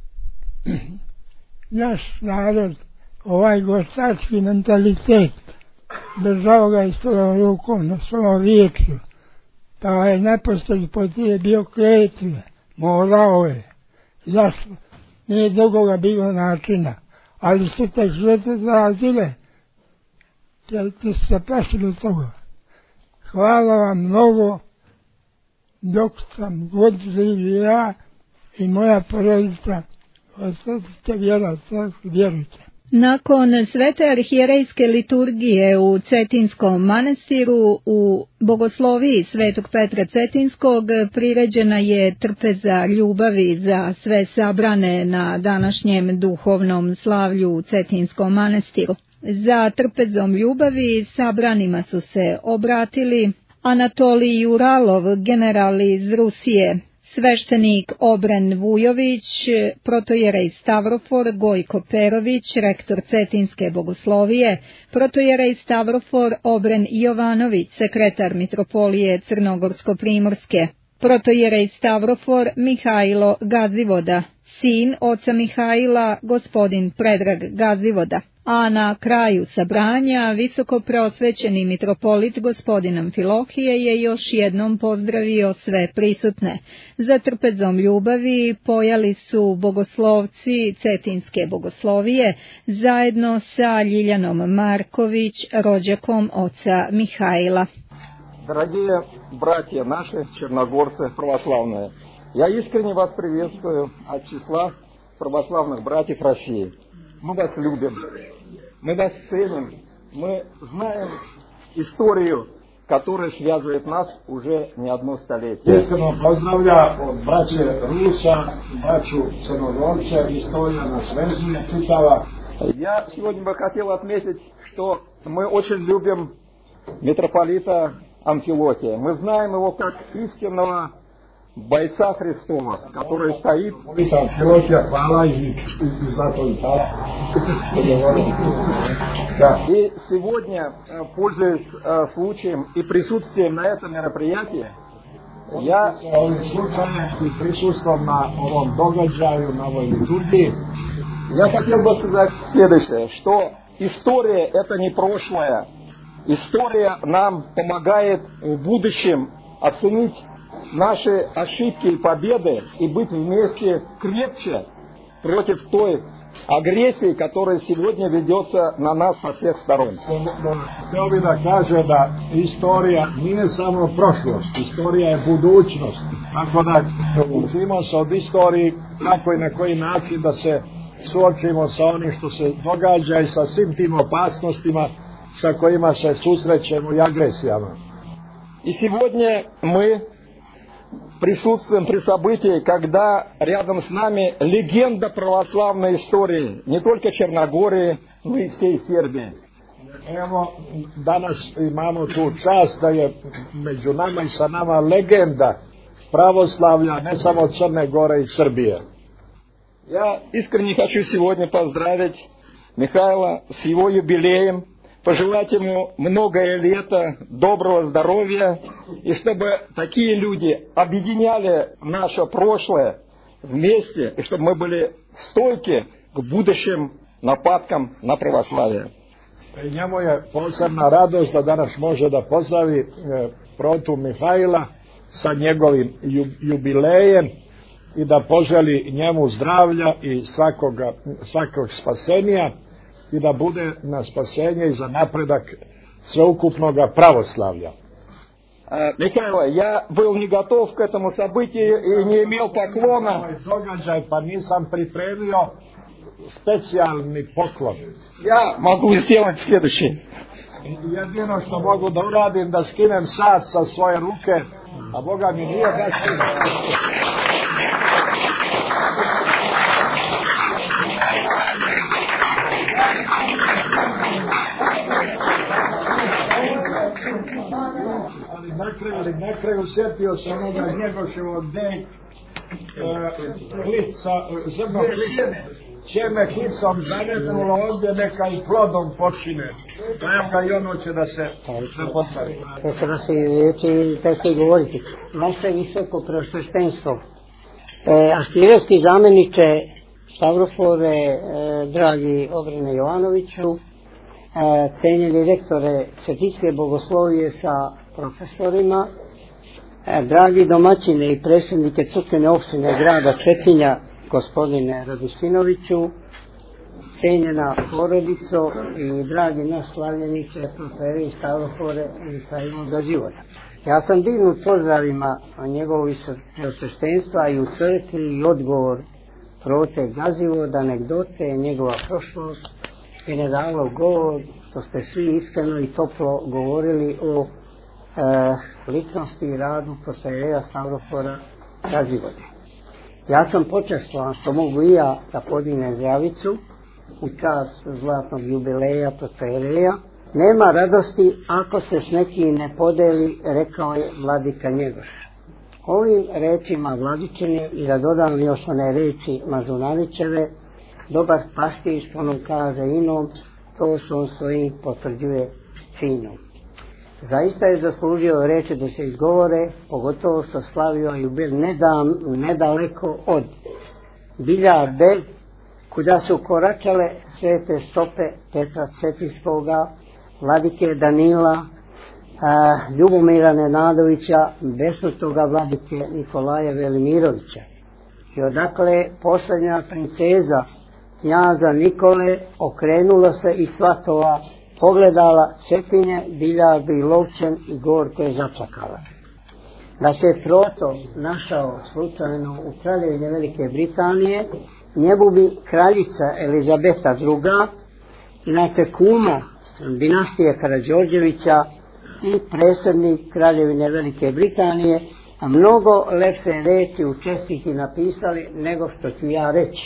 naš narod, ovaj gostački mentalitet, držao ga i svojom rukom, na svojom riječju, pa je nepostojno potije bio kreative, morao je. Zašto? nije drugoga bilo načina, ali ste te živote zarazile, ti ste pašili toga. Hvala vam mnogo, dok sam god živ ja i moja porodica, ostavite vjera, vjerujte. Nakon svete arhijerejske liturgije u Cetinskom manastiru u bogosloviji Svetog Petra Cetinskog priređena je trpeza ljubavi za sve sabrane na današnjem duhovnom slavlju u Cetinskom manastiru. Za trpezom ljubavi sabranima su se obratili Anatolij Juralov, general iz Rusije, sveštenik Obren Vujović, protojerej Stavrofor Gojko Perović, rektor Cetinske bogoslovije, protojerej Stavrofor Obren Jovanović, sekretar mitropolije Crnogorsko-primorske, protojerej Stavrofor Mihajlo Gazivoda, sin oca Mihajla, gospodin Predrag Gazivoda. A na kraju sabranja visoko preosvećeni mitropolit gospodin Amfilohije je još jednom pozdravio sve prisutne. Za trpezom ljubavi pojali su bogoslovci Cetinske bogoslovije zajedno sa Ljiljanom Marković, rođakom oca Mihajla. Дорогие братья наши, черногорцы православные, я искренне вас приветствую от числа православных братьев России. Мы вас любим, мы вас ценим, мы знаем историю, которая связывает нас уже не одно столетие. Искрено поздравляю братья Руса, братью Черногорца, история нас связана, читала. Я сегодня бы хотел отметить, что мы очень любим митрополита Амфилохия. Мы знаем его как истинного бойца Христова, который стоит. И сегодня, пользуясь случаем и присутствием на этом мероприятии, я я хотел бы сказать следующее, что история это не прошлое. История нам помогает в будущем оценить наши ошибки и победы и быть вместе крепче против той агрессии, которая сегодня ведется на нас со всех сторон. Htio bih da kaže da istorija nije samo prošlost, istorija je budućnost. Tako da učimo se od istoriji kako i na koji način da se suočimo sa onim što se događa i sa svim tim opasnostima sa kojima se susrećemo i agresijama. И сегодня мы присутствуем при событии, когда рядом с нами легенда православной истории, не только Черногории, но и всей Сербии. Evo, danas imamo tu čast da je među nama i sa nama legenda pravoslavlja, ne samo Crne Gore i Srbije. Я искренне хочу сегодня поздравить Михаила с его юбилеем, пожелать ему многое лето, доброго здоровья, и чтобы такие люди объединяли наше прошлое вместе, и чтобы мы были стойки к будущим нападкам на православие. I njemu je posebna radost da danas može da pozdravi e, protu Mihajla sa njegovim jubilejem i da poželi njemu zdravlja i svakoga, svakog spasenja i da bude na spasenje i za napredak sveukupnog pravoslavlja. Михаил, я был не готов к этому событию и не имел поклона. Događaj, pa nisam pripremio specijalni poklon. Я могу сделать следующее. Jedino što mogu da uradim da skinem sat sa svoje ruke, a Boga mi nije da skinem. Ali na kraju, ali na kraju sjetio sam onoga Njegoševog dek, klica, zrnog klica, Čeme klicom zanetnulo ovdje, neka i plodom počine. Evo ga i ono će da se da postavi. To se da se riječi teško i govoriti. Vaše visoko preosveštenstvo, e, arhijerejski zamjeniče Stavrofore, e, dragi Obrene Jovanoviću, e, cenjeni rektore Cetinske bogoslovije sa profesorima, e, dragi domaćine i predsjednike crkvene opštine grada Cetinja, gospodine Radusinoviću, cijenjena porodico i dragi naš slavljeniče, profesori Stavropore Mihajlo Gazivoda. Ja sam dignut pozdravima njegovog visokosveštenstva i u crkvi i odgovor prote Gazivoda, anegdote, njegova prošlost, generalov govor, što ste svi iskreno i toplo govorili o e, ličnosti i radu profesora Stavropora Gazivode. Ja sam počastvovan što mogu i ja da podignem zdravicu u čast zlatnog jubileja profesora. Nema radosti ako se s nekim ne podeli, rekao je vladika Njegoš. Ovim rečima Vladičine, i da dodam još one reči Mažunanićeve, dobar pastir što nam kaže inom, to što on svojim potvrđuje činom. Zaista je zaslužio reći da se izgovore, pogotovo što slavio jubilej nedam, nedaleko od Biljarde, kuda su koračale svete stope Petra Cetinskoga, vladike Danila, a, Ljubomira Nenadovića, besmrtnoga vladike Nikolaja Velimirovića. I odakle posljednja princeza knjaza Nikole okrenula se i svatova, pogledala Cetinje, Biljardu i Lovćen i gorko je zaplakala. Da se Proto našao slučajno u kraljevini Velike Britanije, njemu bi kraljica Elizabeta druga, inače kuma dinastije Karađorđevića i predsjednik kraljevine Velike Britanije, a mnogo lepše reči u čestiti napisali nego što ću ja reći.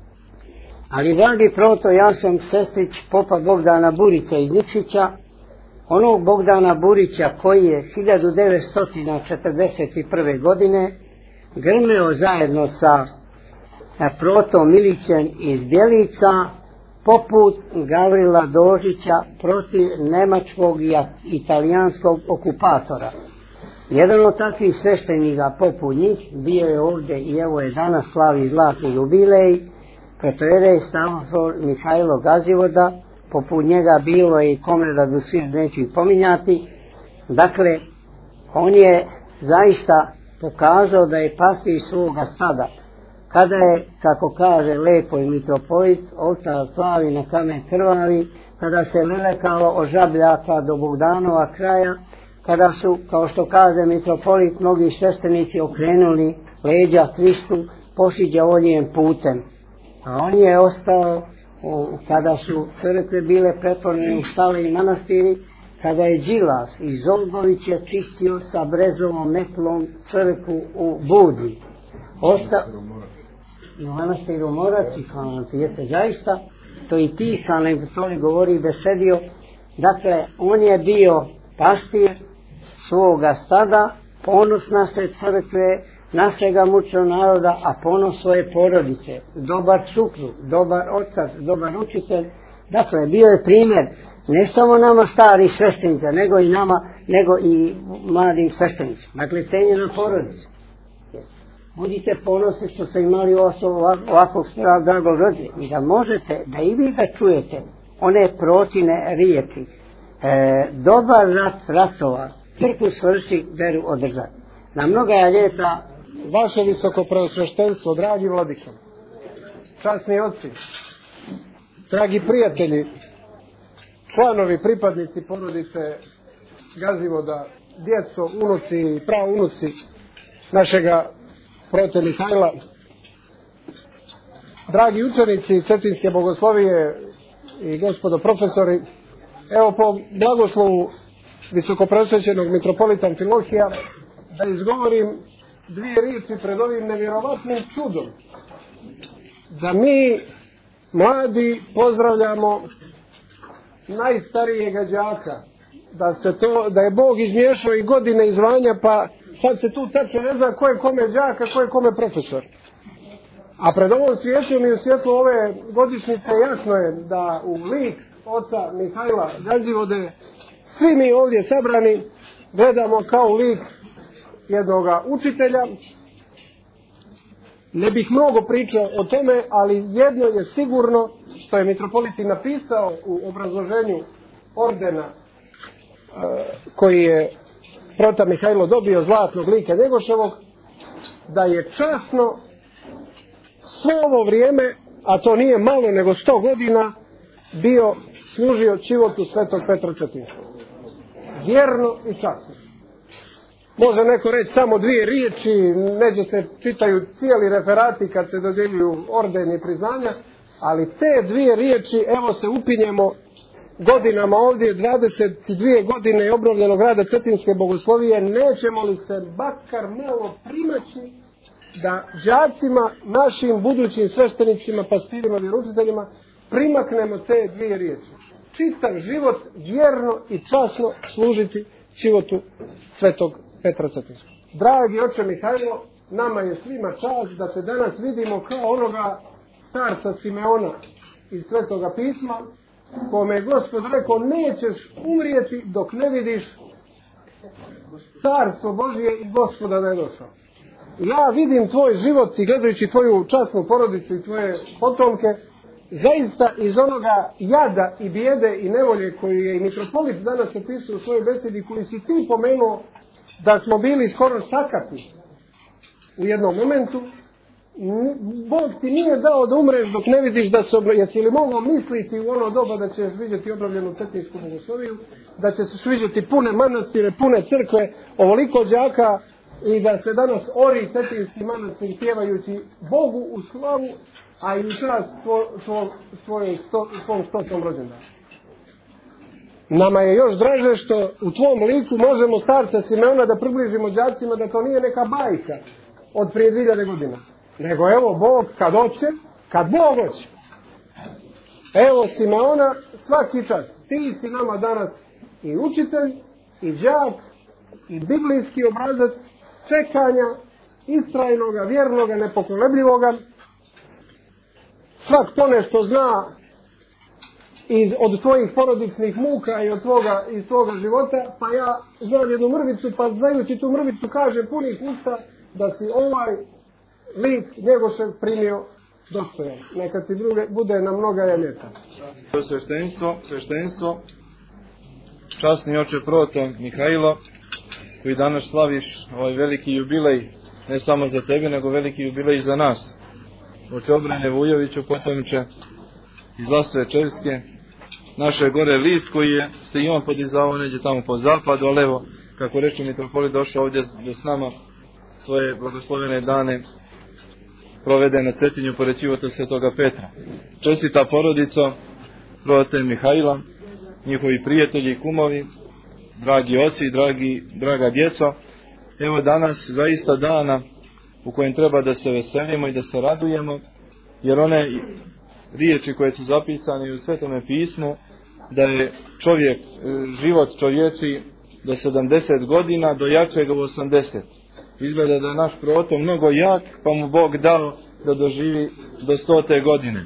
Ali dragi Proto, ja sam sestrić popa Bogdana Burića iz Nikšića, onog Bogdana Burića koji je hiljadu devetsto četrdeset prve. godine grmeo zajedno sa Protom Milićem iz Bjelica poput Gavrila Dožića protiv nemačkog i italijanskog okupatora. Jedan od takvih sveštenika poput njih bio je ovdje i evo je danas slavi zlatni jubilej profesor Stavrofor Mihajlo Gazivoda, poput njega bilo je i Komreda Dusir, neću ih pominjati. Dakle, on je zaista pokazao da je pastir svoga stada. Kada je, kako kaže lepo i mitropolit, oltar plavi na kamen krvavi, kada se lelekalo od Žabljaka do Bogdanova kraja, kada su, kao što kaže mitropolit, mnogi sveštenici okrenuli leđa Hristu, pošli đavoljijem putem. A on je ostao, kada su crkve bile pretvorene u štale i manastiri, kada je Đilas iz Olgovića čistio sa brezovom metlom crkvu u Budi. Osta... I u manastiru Morac, i hvala ti jeste zaista, to i pisano, to li govori i besedio. Dakle, on je bio pastir svoga stada, ponos naše crkve, našega mučnog naroda, a ponos svoje porodice, dobar suprug, dobar otac, dobar učitelj. Dakle, bio je primjer ne samo nama starih sveštenica, nego i nama, nego i mladim sveštenicima. Dakle, cijenjena porodica. Budite ponosni što ste imali ovakvog sprava dragog rodine i da možete, da i vi da čujete one protine riječi. E, dobar rat ratova, crkvu svrši, veru održati. Na mnoga je ljeta, vaše visoko preosveštenstvo, dragi vladike, časni oci, dragi prijatelji, članovi, pripadnici porodice Gazivoda, djeco, unuci i praunuci našega Prote Mihajla, dragi učenici Cetinske bogoslovije i gospodo profesori, evo po blagoslovu visokopreosvećenog mitropolita Amfilohija da izgovorim dvije riječi pred ovim nevjerovatnim čudom. Da mi, mladi, pozdravljamo najstarijega đaka, da, se to, da je Bog izmiješao i godine i zvanja, pa sad se tu tačno ne zna ko je kome đak, a ko je kome profesor. A pred ovom svjetlom i u svjetlu ove godišnjice jasno je da u lik oca Mihajla Gazivode svi mi ovdje sabrani gledamo kao lik jednoga učitelja. Ne bih mnogo pričao o tome, ali jedno je sigurno što je mitropolit napisao u obrazloženju ordena koji je Prota Mihajlo dobio zlatnog lika Njegoševog, da je časno svo ovo vrijeme, a to nije malo nego sto godina, bio služio čivotu svetog Petra Cetinskog. Vjerno i časno. Može neko reći samo dvije riječi, neđe se čitaju cijeli referati kad se dodjeljuju ordeni i priznanja, ali te dvije riječi, evo se upinjemo godinama ovdje, dvadeset dvije godine obnovljenog rada Cetinske bogoslovije, nećemo li se bakar malo primaći da đacima, našim budućim sveštenicima, pastirima, vjeroučiteljima, primaknemo te dvije riječi. Čitav život vjerno i časno služiti životu svetog Petra Cetinskog. Dragi oče Mihajlo, nama je svima čast da te danas vidimo kao onoga starca Simeona iz Svetoga pisma, kome je Gospod rekao, nećeš umrijeti dok ne vidiš carstvo Božje i Gospoda da je došao. Ja vidim tvoj život i gledajući tvoju časnu porodicu i tvoje potomke, zaista iz onoga jada i bijede i nevolje koju je i mitropolit danas opisao u svojoj besedi, koju si ti pomenuo da smo bili skoro sakati u jednom momentu, Bog ti nije dao da umreš dok ne vidiš da se, jesi li mogao misliti u ono doba da ćeš vidjeti obnovljenu Cetinsku bogosloviju, da će se vidjeti pune manastire, pune crkve, ovoliko đaka i da se danas ori Cetinski manastir pjevajući Bogu u slavu, a i u čast tvojom sto, stotom rođendanu. Nama je još draže što u tvom liku možemo starca Simeona da približimo đacima da to nije neka bajka od prije dvije hiljade godina. Nego evo Bog kad hoće, kad Bog hoće. Evo Simeona svaki čas. Ti si nama danas i učitelj, i đak, i biblijski obrazac čekanja, istrajnoga, vjernoga, nepokolebljivoga. Svak to nešto zna iz, od tvojih porodičnih muka i od tvoga, iz tvoga života, pa ja znam jednu mrvicu, pa znajući tu mrvicu kaže punih usta da si ovaj lik Njegošev primio dostojan. Neka ti druge bude na mnoga ljeta. Sveštenstvo, sveštenstvo, časni oče proto Mihajlo, koji danas slaviš ovaj veliki jubilej, ne samo za tebe, nego veliki jubilej za nas. Oče Obrane Vujoviću, potomče iz Lasve Čevske, naše gore list koji je se i on podizavao neđe tamo po zapadu, ali evo, kako reče mitropolit, došao ovdje da s nama svoje blagoslovene dane provede na Cetinju pored života svetoga Petra. Čestita porodico prote Mihajla, njihovi prijatelji i kumovi, dragi oci, dragi, draga djeco, evo danas zaista dana u kojem treba da se veselimo i da se radujemo, jer one riječi koje su zapisane u Svetome pismu, da je čovjek, život čovječi do sedamdeset godina, do jačega u osamdeset. Izgleda da je naš proto mnogo jak, pa mu Bog dao da doživi do stote godine.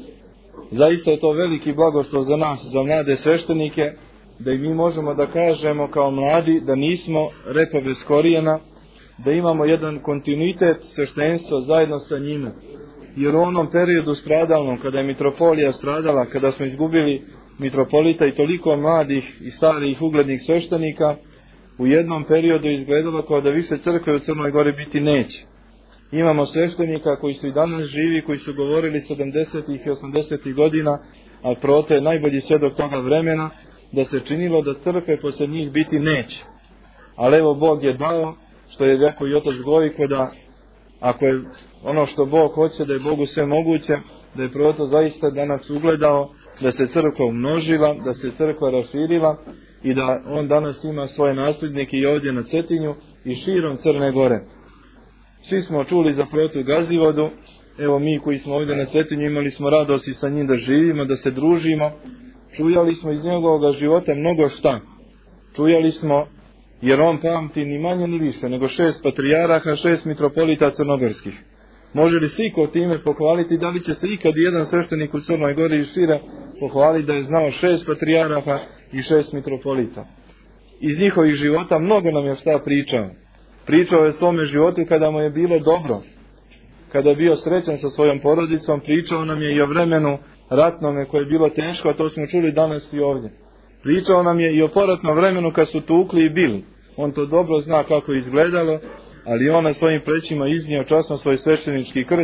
Zaista je to veliki blagoslov za nas, za mlade sveštenike, da i mi možemo da kažemo kao mladi da nismo repa bez korijena, da imamo jedan kontinuitet sveštenstva zajedno sa njima. Jer u onom periodu stradalnom, kada je mitropolija stradala, kada smo izgubili mitropolita i toliko mladih i starih uglednih sveštenika, u jednom periodu izgledalo kao da više crkve u Crnoj Gori biti neće. Imamo sveštenika koji su i danas živi, koji su govorili sedamdesetih i osamdesetih godina, a proto je najbolji svjedok toga vremena, da se činilo da crkve posle njih biti neće. Ali evo Bog je dao, što je rekao i otac Gojko, da ako je ono što Bog hoće, da je Bogu sve moguće, da je proto zaista danas ugledao da se crkva umnožila, da se crkva raširila i da on danas ima svoje nasljednike i ovdje na Cetinju i širom Crne Gore. Svi smo čuli za protu Gazivodu, evo mi koji smo ovdje na Cetinju imali smo radost i sa njim da živimo, da se družimo, čujali smo iz njegovog života mnogo šta. Čujali smo, jer on pamti ni manje ni više, nego šest patrijaraha, šest mitropolita crnogorskih. Može li se iko time pohvaliti, da li će se ikad jedan sveštenik u Crnoj Gori i šire pohvaliti da je znao šest patrijaraha i šest mitropolita? Iz njihovih života mnogo nam je šta pričao. Pričao je o svome životu kada mu je bilo dobro, kada je bio srećan sa svojom porodicom, pričao nam je i o vremenu ratnome koje je bilo teško, a to smo čuli danas i ovdje. Pričao nam je i o poratnom vremenu kad su tukli i bili. On to dobro zna kako je izgledalo, ali on na svojim plećima iznio časno svoj sveštenički krst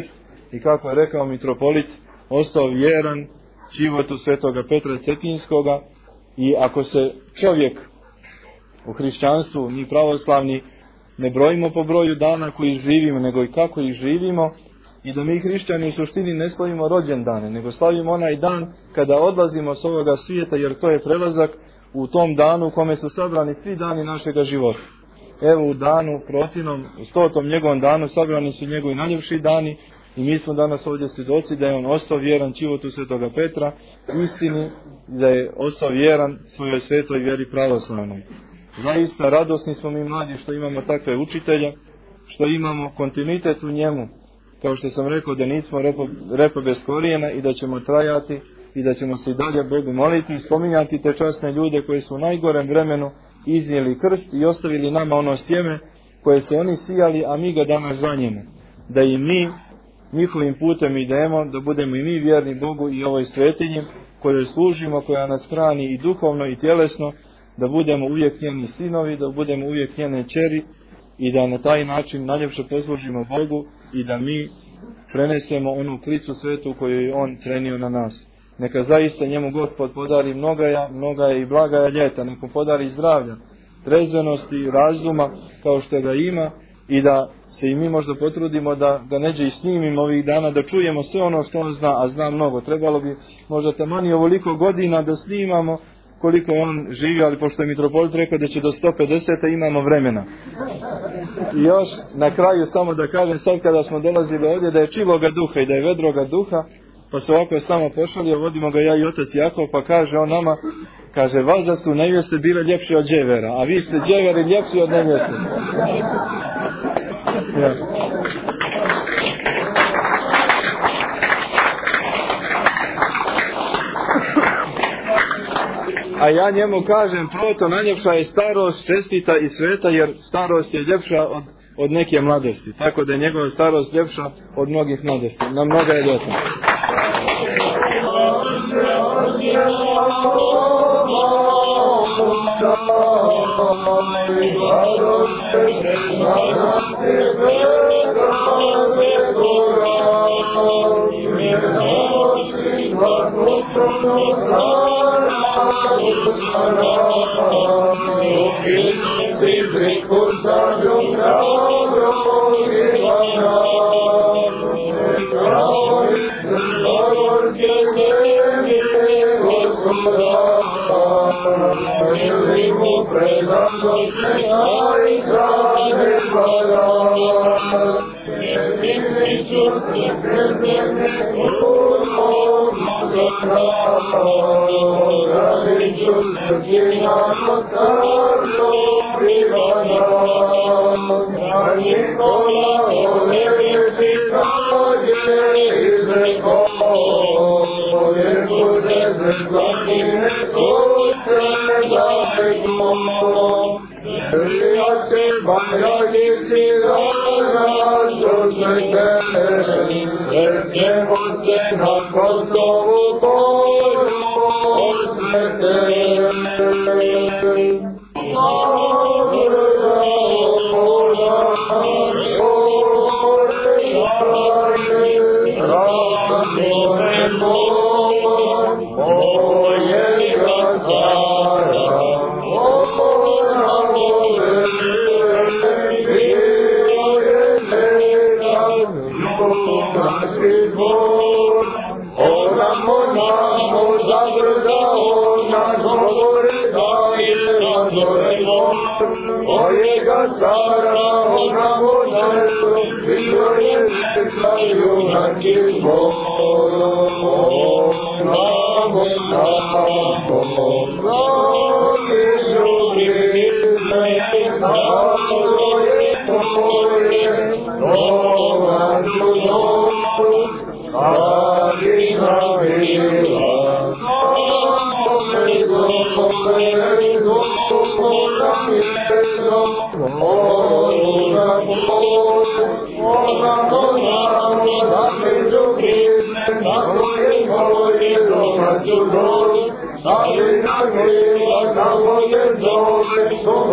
i kako je rekao mitropolit, ostao vjeran životu svetoga Petra Cetinskoga. I ako se čovjek u hrišćanstvu, mi pravoslavni, ne brojimo po broju dana koji živimo, nego i kako ih živimo, i da mi hrišćani u suštini ne slavimo rođendane, nego slavimo onaj dan kada odlazimo s ovoga svijeta, jer to je prelazak u tom danu u kome su sabrani svi dani našega života. Evo u danu protivnom, u stotom njegovom danu sabrani su njegovi najljepši dani i mi smo danas ovdje svjedoci da je on ostao vjeran životu svetoga Petra, istini, da je ostao vjeran svojoj svetoj vjeri pravoslavnoj. Zaista radosni smo mi mladi što imamo takve učitelje, što imamo kontinuitet u njemu, kao što sam rekao da nismo repo, repo bez korijena i da ćemo trajati i da ćemo se i dalje Bogu moliti i spominjati te časne ljude koji su u najgorem vremenu iznijeli krst i ostavili nama ono sjeme koje se oni sijali, a mi ga danas zanjemo. Da i mi njihovim putem idemo, da budemo i mi vjerni Bogu i ovoj svetinji kojoj služimo, koja nas hrani i duhovno i tjelesno, da budemo uvijek njeni sinovi, da budemo uvijek njene čeri i da na taj način najljepše poslužimo Bogu i da mi prenesemo onu klicu svetu koju je on prenio na nas. Neka zaista njemu Gospod podari mnogaja, mnogaja i blagaja ljeta, neka podari zdravlja, trezvenosti, razuma kao što ga ima i da se i mi možda potrudimo da ga neđe i snimimo ovih dana, da čujemo sve ono što on zna, a zna mnogo. Trebalo bi možda tamani ovoliko godina da snimamo koliko on živi, ali pošto je mitropolit rekao da će do sto pedeset imamo vremena. I još na kraju samo da kažem, sad kada smo dolazili ovdje, da je čiloga duha i da je vedroga duha, pa se ovako samo pošalio, vodimo ga ja i otac Jakov, pa kaže on nama, kaže, vas da su nevjeste bile ljepše od dževera, a vi ste dževeri ljepši od nevjeste. Ja. A ja njemu kažem, proto najljepša je starost, čestita i sveta, jer starost je ljepša od, od neke mladosti. Tako da je njegova starost ljepša od mnogih mladosti. Na mnoga je ljeta.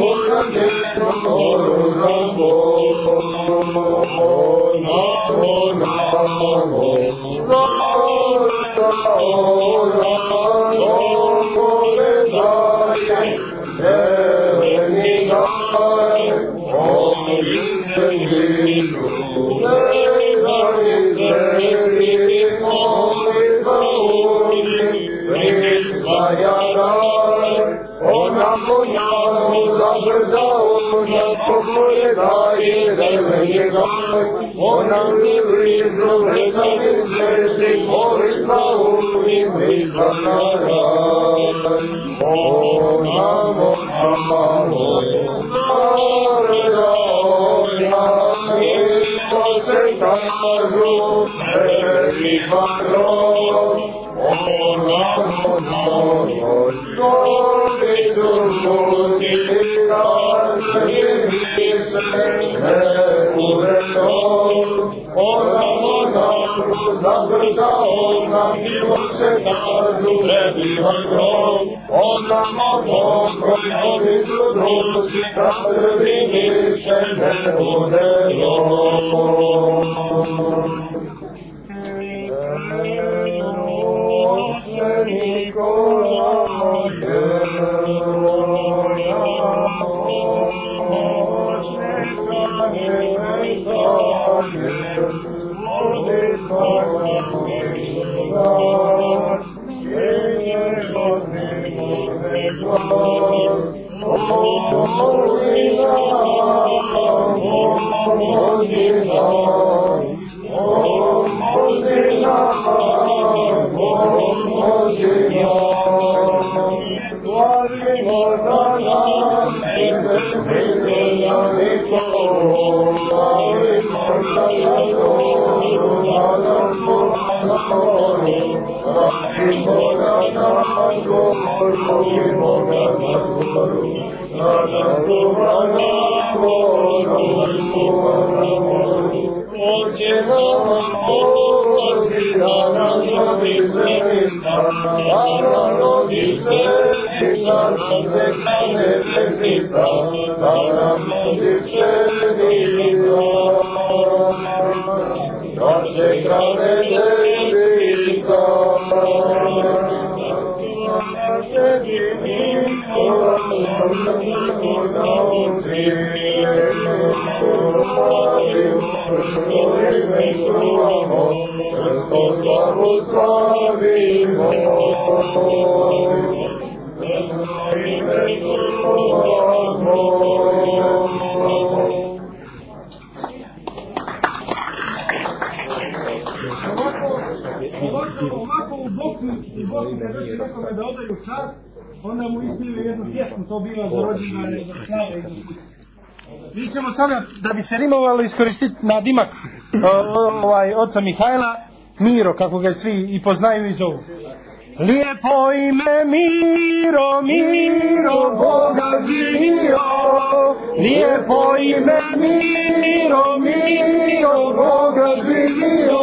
Oh, no, no, no. Onda mu ispili jednu pjesmu, to bila za rođendane, za slave i za kuće. Mi ćemo sada, da bi se rimovalo, iskoristiti nadimak ovaj, oca Mihajla, Miro, kako ga svi i poznaju i zovu. Lijepo ime Miro, Miro, Boga živio. Lijepo ime Miro, Miro, Boga živio.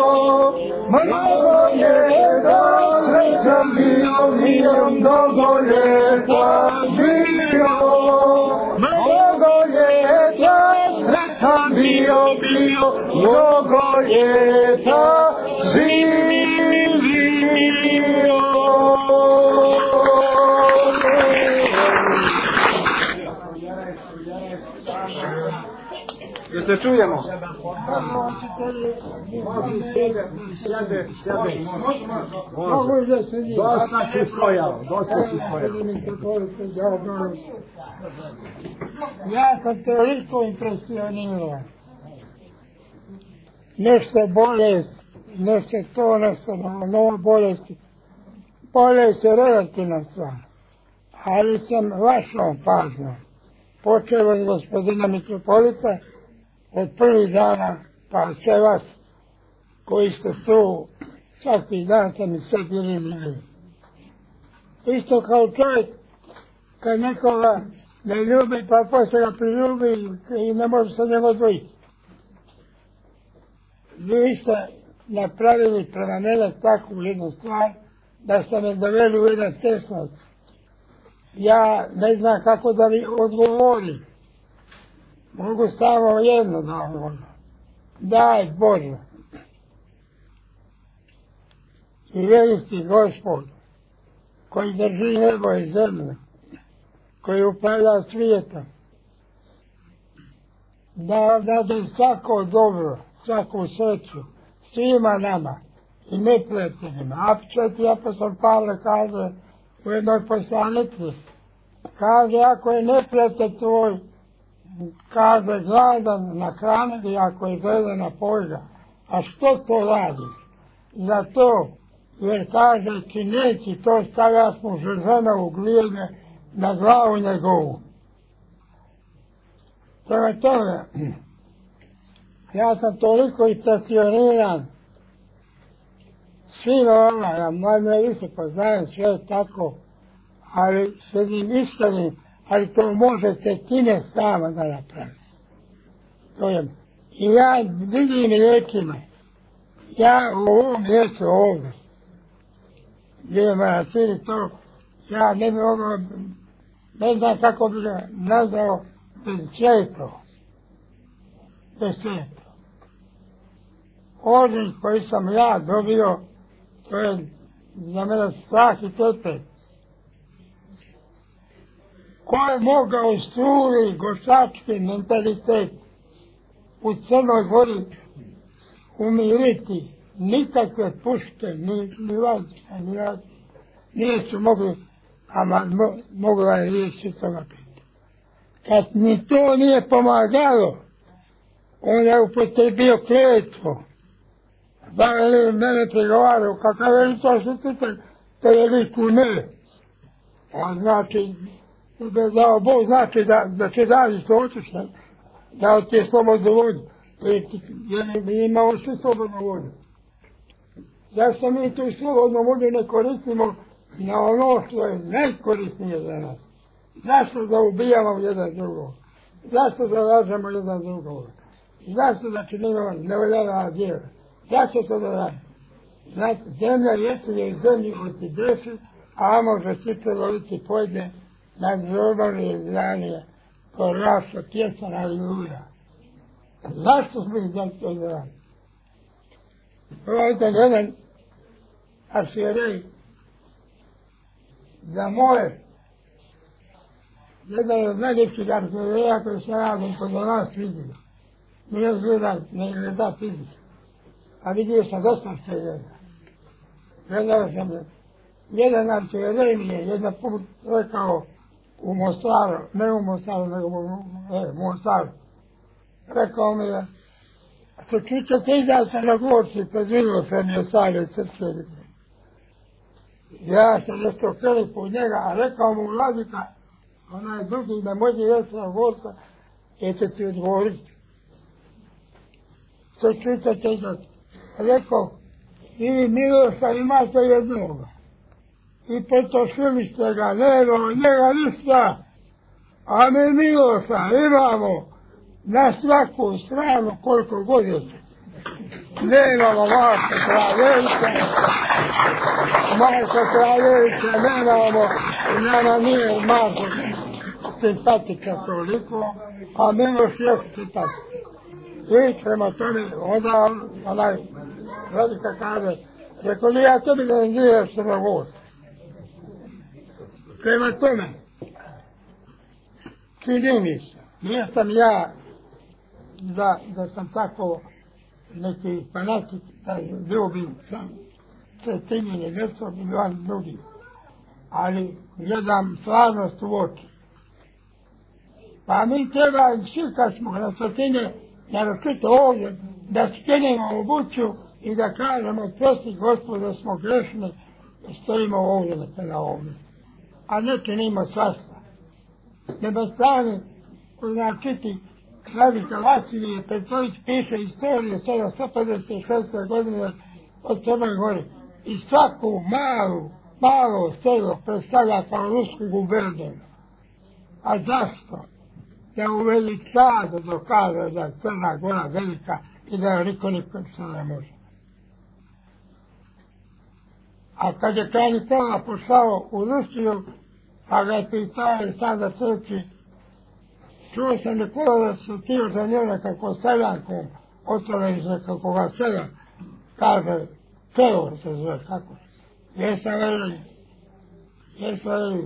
Mnogo ljeta, srećan bio, Mirom mnogo ljeta živio. Mnogo ljeta, srećan bio, bio, mnogo ljeta živio. Jel se čujemo? Sjade, sjade. Dosta si stojao, dosta si stojao. Ja sam toliko impresionirao. Nešto bolest, nešto to, nešto nova bolest. Bolest je relativna stvar. Ali sam vašao pažnju. Počeo od gospodina mitropolita, od prvih dana, pa sve vas koji ste tu, svaki dan ste mi sve bili mili. Isto kao čovjek, kad nekoga ne ljubi, pa posle ga priljubi i ne može se njega odvojiti. Vi ste napravili prema mene takvu jednu stvar, da ste me doveli u jedan tesnost. Ja ne znam kako da vi odgovorim. Mogu samo jedno da odgovorim. Daj Bože, i veliki Gospod, koji drži nebo i zemlju, koji upravlja svijetom, da dade svako dobro, svaku sreću svima nama i neprijateljima. A četiri apostol Pavle kaže u jednoj poslanici, kaže, ako je neprijatelj tvoj, kaže, gladan, nahrani ga, ako je žedan, napoj ga. A što to radi? Zato, jer kaže, čineći to, stavlja smo žrzana uglijene na glavu njegovu. Prema tome, ja sam toliko impresioniran svima vama, ja manje više poznajem sve tako, ali s jednim iskrenim, ali to možete time sama da napraviti. To je, i ja drugim riječima, ja u ovom mjestu ovdje, gdje je Manastir, to, ja ne bi mogao, ne znam kako bi ga nazvao, bez svijeto, bez svijeto. Orden koji sam ja dobio, to je za mene strah i trpet. Ko je mogao struji gošački mentalitet u Crnoj Gori umiriti, nikakve puške, ni, ni vazduha, ni vazduha, nije su mogli, ama mo, mogla je riješiti toga pita. Kad ni to nije pomagalo, on je upotrebio kletvo. Da li mene pregovarao, kakav je li to štititelj, to je liku ne. On znači, da Bog znači da, da će dali što hoćeš, da ti je slobodno vodu. Jer mi imamo svi slobodno vodu. Zašto mi tu slobodnu vodu ne koristimo na ono što je najkorisnije za nas? Zašto da ubijamo jedan drugog? Zašto da lažemo jedan drugog? Zašto da činimo nevoljava djela? Zašto to da radimo? Znači, zemlja jeste je u zemlji od ti deši, a može svi preloviti pojedne na grobove i zranije, ko raša pjesana i luja. Zašto smo ih za to da radimo? Provajte jedan arhijerej za more, jedan od najljepših arhijereja koji se radim kod nas vidio. Nije gledam, ne gleda fizički. A vidio sam dosta arhijereja. Gledao sam je. Jedan arhijerej mi je jedan put rekao u Mostaru, ne u Mostaru, nego u e, Mostaru. Rekao mi je, se čućete iza se na gorci, predvidio se mi je stare srce vidio. Ja sam nešto kreli po njega, a rekao mu vladika, onaj drugi ne može reći na gorca, e će ti odgovoriti. Se čućete iza se. Rekao, i Miloša imate jednoga. I potošili ste ga, nema njega ništa. A mi Miloša imamo na svaku stranu koliko god je. Nemamo Marko Kraljevića, Marko Kraljevića nemamo, nama nije Marko simpatika toliko, a Miloš je simpatika. I prema tome, onda onaj velika kaže, rekao li ja tebi da ne djelaš na voz. Prema tome, čini se, nije sam ja da, da sam tako neki fanatik, da ljubim sam Cetinjenje, nešto bi van drugi. Ali gledam stvarnost u oči. Pa mi treba, svi kad smo na Cetinje, naročito ovdje, da skenemo obuću i da kažemo, prosti Gospod da smo grešni, stojimo ovdje na tela ovdje. A ne činimo svašta. Nebestani, koji načiti, Vladika Vasilije Petrović piše istoriju sedamsto pedeset šeste godine od Crne Gore. I svaku malu, malo selo predstavlja kao rusku guberneru. A zašto? Da uveliča da dokaže da je Crna Gora velika i da je niko nikom se ne može. A kad je kraj toga pošao u Rusiju, pa ga je pitao Aleksandar Crkvi, čuo sam Nikola da se tio za njega kako seljankom, ostale se kako ga seljan, kaže, Teo se zove, kako? Jesam veli, jesam veli.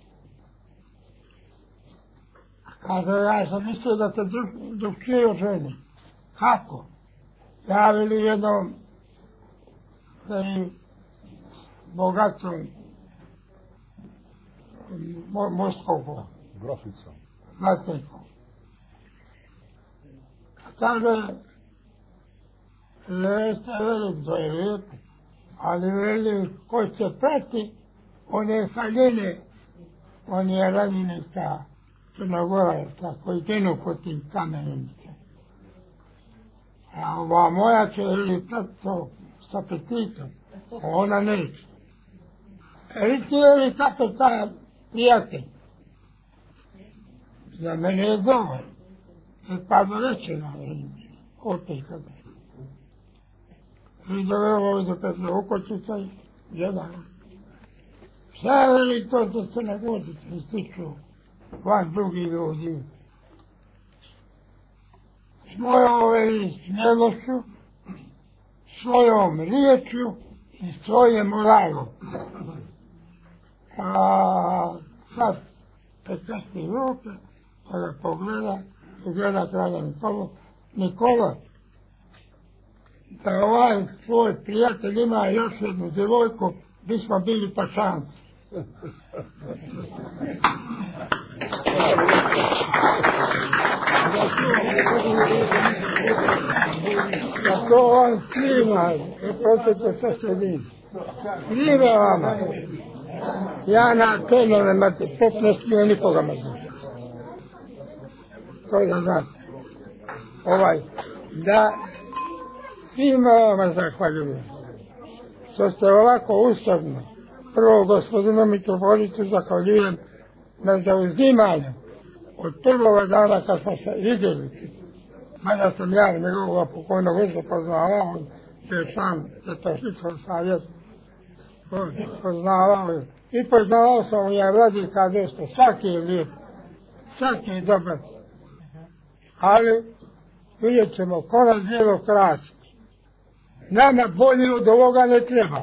Kaže, ja sam mislio da te drugčije oženi. Kako? Ja veli jednom, veli, bogatom, mo, moskog, Groficom. vlasnikom. Kaže, jeste veli, to je lijepo, ali veli, ko se prati, one haljine, on je ranjenica Crnogoraca, koji ginu po tim kamenicama. A ova moja će ili prato s apetitom, ona neće. Eli ti veli kako ta prijatelj? Za mene je dobar. I pa do večera, opet kada. I doveo ovdje Petra Ukočica i jedan. Šta je veli to da se ne godite, ističu van drugi ljudi. S mojom veli smjelošću, svojom riječju i svojim moralom. A sad prekasni ruke, pa ga pogleda, pogleda kralja Nikola, Nikola, da ovaj svoj prijatelj ima još jednu djevojku, bismo bili pašanci. Da to on snima, prosječite sve sredini. Snima vama. Ja na tome ne mati, pop ne smije nikoga mati. To da znate. Ovaj, da svima vama zahvaljujem. Što ste ovako ustavno, prvo gospodinu mitropolitu zahvaljujem na zauzimanju od prvoga dana kad smo se vidjeli. Mada sam ja njegovog pokojnog oca poznavao, jer sam Petrošičkog savjeta poznavao. I poznavao sam ja vladi kada što svaki je lijep, svaki je dobar. Ali vidjet ćemo ko nas djelo krasi. Nama bolje od ovoga ne treba.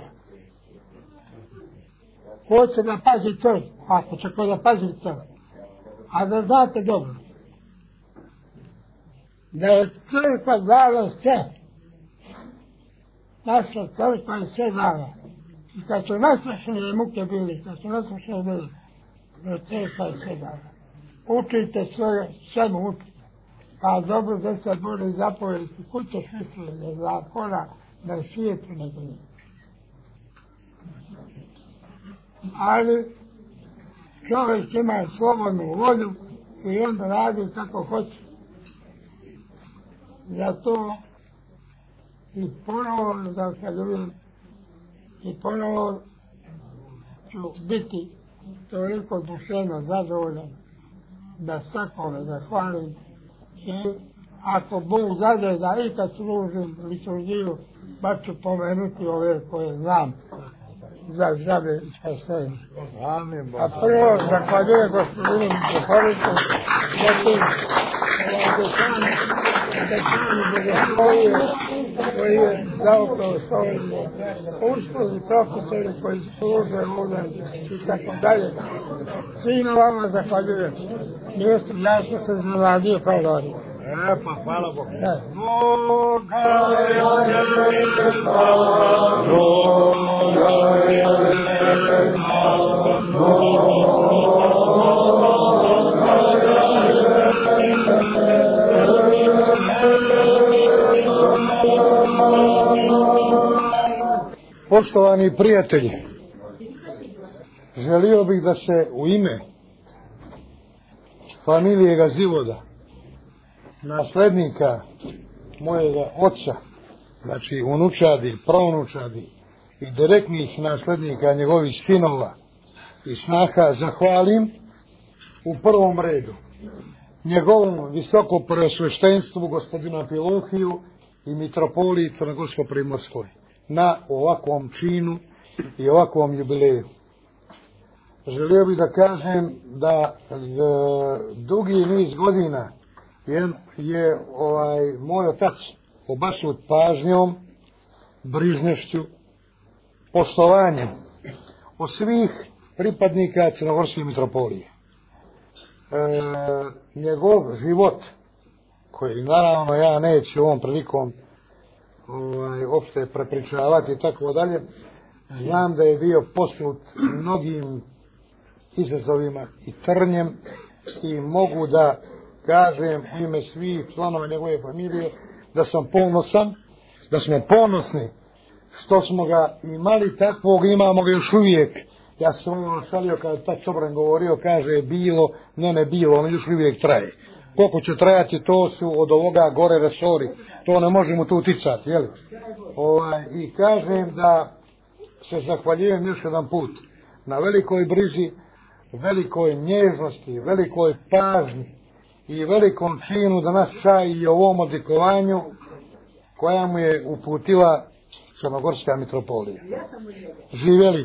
Ko će da pazi crk, ako će ko da pazi crk. A da znate dobro, da je crkva dala sve. Naša crkva je sve dala. I kad su najstrašnije muke bili, kad su najstrašnije bili, da crkva je sve dala. Učite svoje, svemu učite. Pa dobro da se bude zapovesti, kuće šifre, zakona, na svijetu nego nije. Ali čovjek ima slobodnu volju i onda radi kako hoće. Zato i ponovo da se ljubim i ponovo ću biti toliko duševno zadovoljan da svakome zahvalim i ako Bog zade da ikad služim liturgiju, bar ću pomenuti ove koje znam za zdrave i spasenje. A prvo zahvaljujem gospodinu mitropolitu, zatim dekanu, dekanu bogoslovije koji je dao pravoslovlje, uspjeli profesori koji služe ovdje i tako dalje. Svima vama zahvaljujem. Mjesto, ja sam se zanadio pa dobro. E, pa hvala Bogu. Poštovani prijatelji, želio bih da se u ime familije Gazivoda, naslednika mojega oca, znači unučadi, pravnučadi i direktnih naslednika njegovih sinova i snaha, zahvalim u prvom redu njegovom visoko preosveštenstvu gospodinu Amfilohiju i mitropoliji Crnogorsko-primorskoj na ovakvom činu i ovakvom jubileju. Želio bih da kažem da e, dugi niz godina je, je ovaj, moj otac obasut pažnjom, brižnošću poštovanjem od svih pripadnika Crnogorske mitropolije. E, njegov život, koji naravno ja neću ovom prilikom ovaj, opšte prepričavati i tako dalje, znam da je bio posut mnogim izazovima i trnjem i mogu da kažem u ime svih članova njegove familije da sam ponosan, da smo ponosni što smo ga imali takvog, imamo ga još uvijek. Ja sam ono šalio kada ta Čobran govorio, kaže bilo, ne ne bilo, ono još uvijek traje. Koliko će trajati, to su od ovoga gore resori, to ne možemo tu uticati, jel? Ovaj, i kažem da se zahvaljujem još jedan put na velikoj brizi, velikoj nježnosti, velikoj pažnji i velikom činu da nas čaji i ovom odlikovanju koja mu je uputila Crnogorska mitropolija. Živjeli!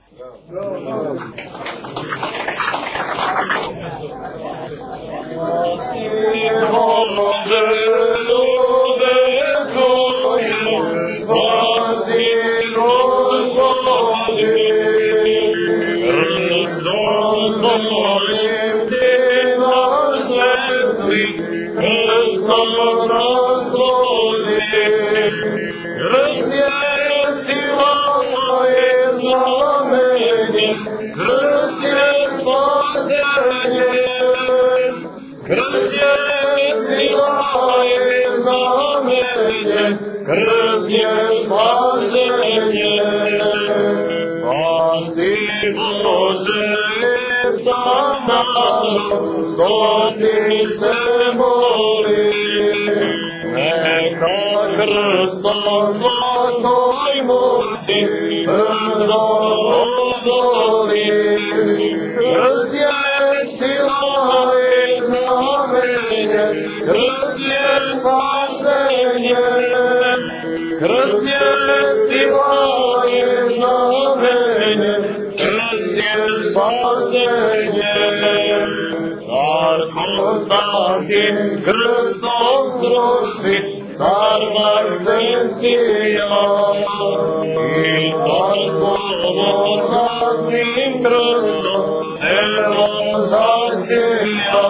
Krst je spasenje, spasi Bože sam narod, što ti se moli. Neka krstom zlatnoj moći brzo odoli. Krst je sila i znamenje, krst je spasenje. Krst je sila i znamenje, krst je spasenje. Car Konstantin krstom sruši, car Maxencija i carstvo sa svim krstom celo zasija.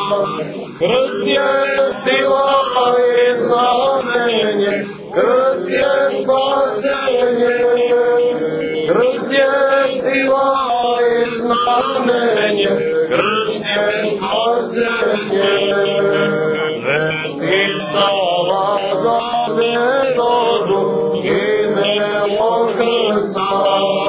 Krst je sila i znamenje, krst je spasenje, krst je sila i znamenje, krst je spasenje. Sveti Sava dade rodu idemo krsta,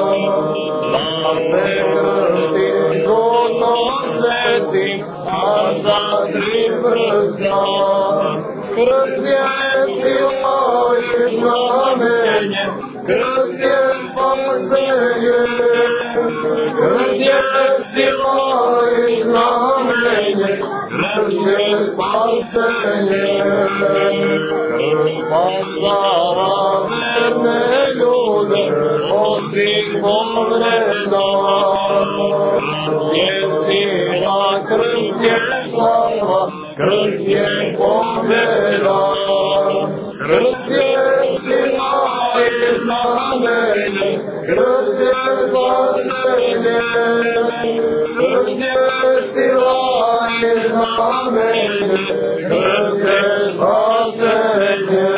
da se krsti godno sveti, a za tri prsta. Krst je sila i znamenje, krst je spasenje, krst je sila i znamenje, krst je spasenje. Krst spasava verne ljude od svih povreda. Krst je sila, krst je slava, krst je pobjeda. Krst je sila i znamenje, krst je spasenje, krst je sila i znamenje, krst je spasenje.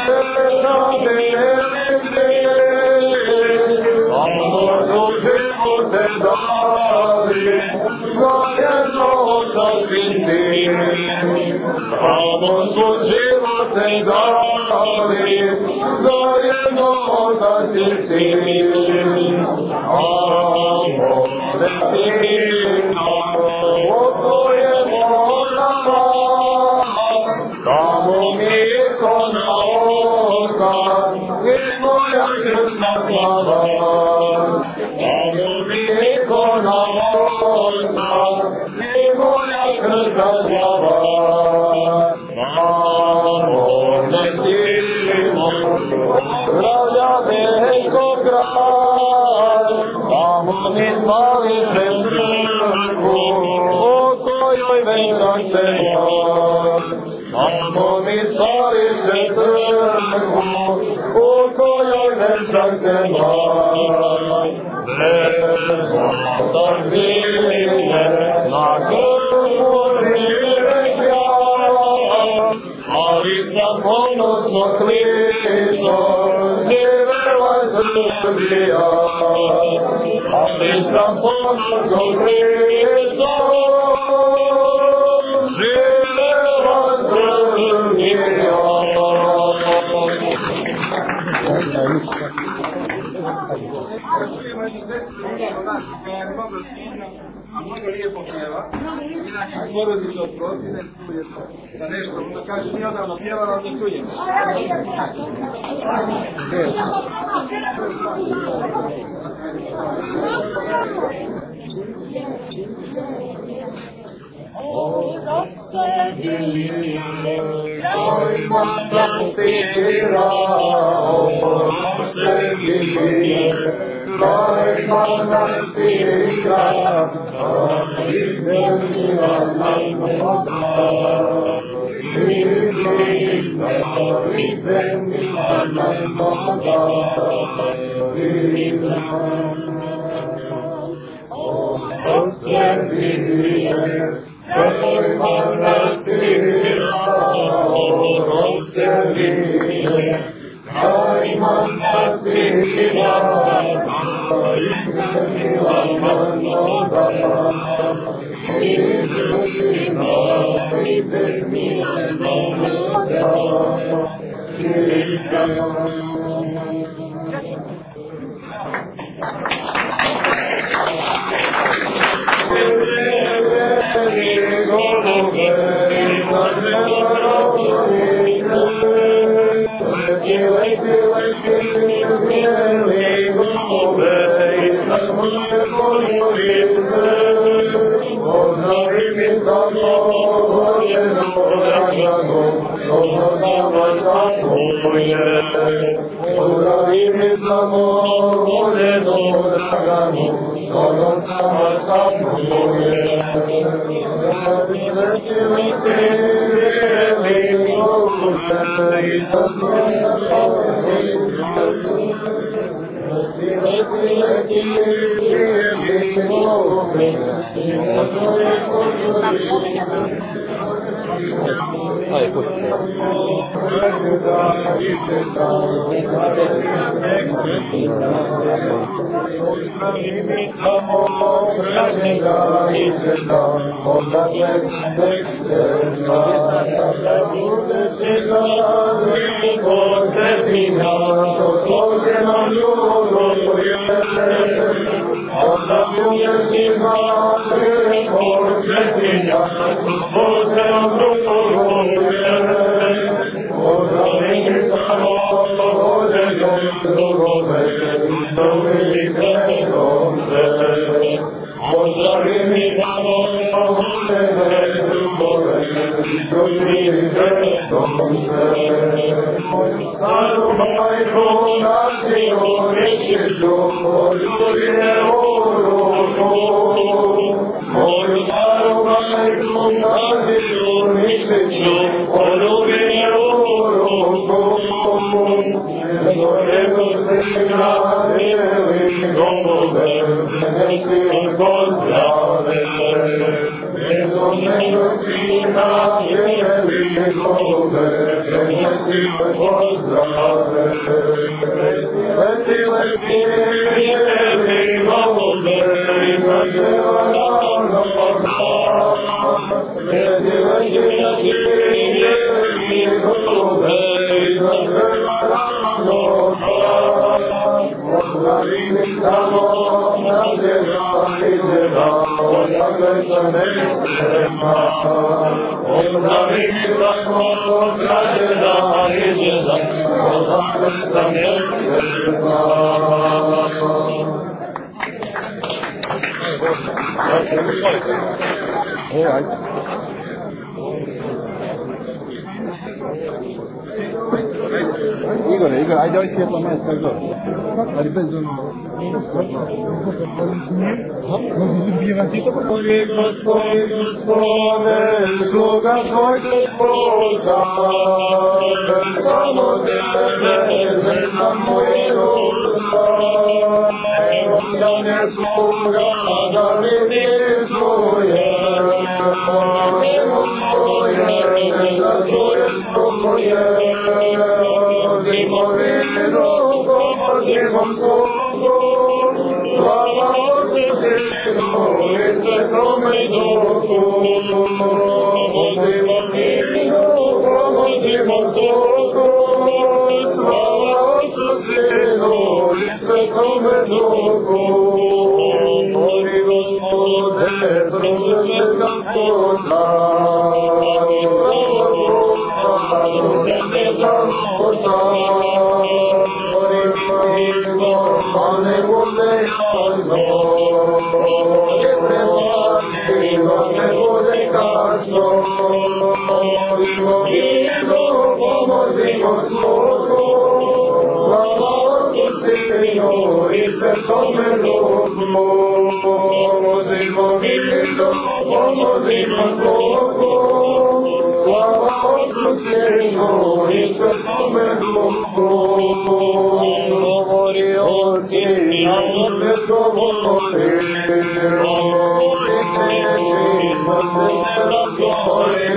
Oh, živote dali, zajedno otac i sin. Tamo smo živote dali, zajedno otac i sin. Amo nepina, o tvojem olama, tamo mi ikona osa, i moja krvna slava. Tamo mi ikona osa, i moja krvna slava. Tamo nepina, zdravlja veliko grad, tamo mi slaviše crkvu, o kojoj venčan se grad. Tamo mi slaviše crkvu, u kojoj venčan se grad. Zlata živine na krvu rivekja, ali sa ponosno klito živela Srbija. Ali sa ponosno klito živela Srbija. Čujemo jednu sestru, koja je mnogo stidna, a mnogo lijepo pjeva. Inače, sporodi se od protine, čuje da nešto, onda kaže, nije odavno pjevala, ali ne čujemo. O Raselije, daj manastira, o Raselije, daj manastira, daj mila najmoda, Vidina, vidina najmoda, vidina. O Raselije, daj manastira, o Raselije, daj manastira, daj mila najmoda, vidina, vidina najmoda, vidina. Ajde, pustite. Pozdrav, Igore, Igore, ajde ovaj svjetlo mjesto je dobro. Ali bez ono... Gospodи, Gospodi, Gospode, sluga Tvoj te spoza, samo Tebe zemlja moje usta, evo za ne sluga da vidi svoje, evo moje, da Tvoje svoje, zimovinu, pomozimom svogom, slava Sinu i Svetome Duhu, pomozimo vinu, pomozimo svogu, slava Otcu, Sinu i Svetome Duhu. Moli Gospode, druge sveta puta, zemlje da puta, moli vino, a ne bude jasno, pomozimo slogu, slava Otcu, Sinu i Svetome Duhu. Pomozimo vinu, pomozimo slogu, slava Otcu, Sinu i Svetome Duhu. Govori o Sinu, opet govori, govori tebi, da se ne razgovori,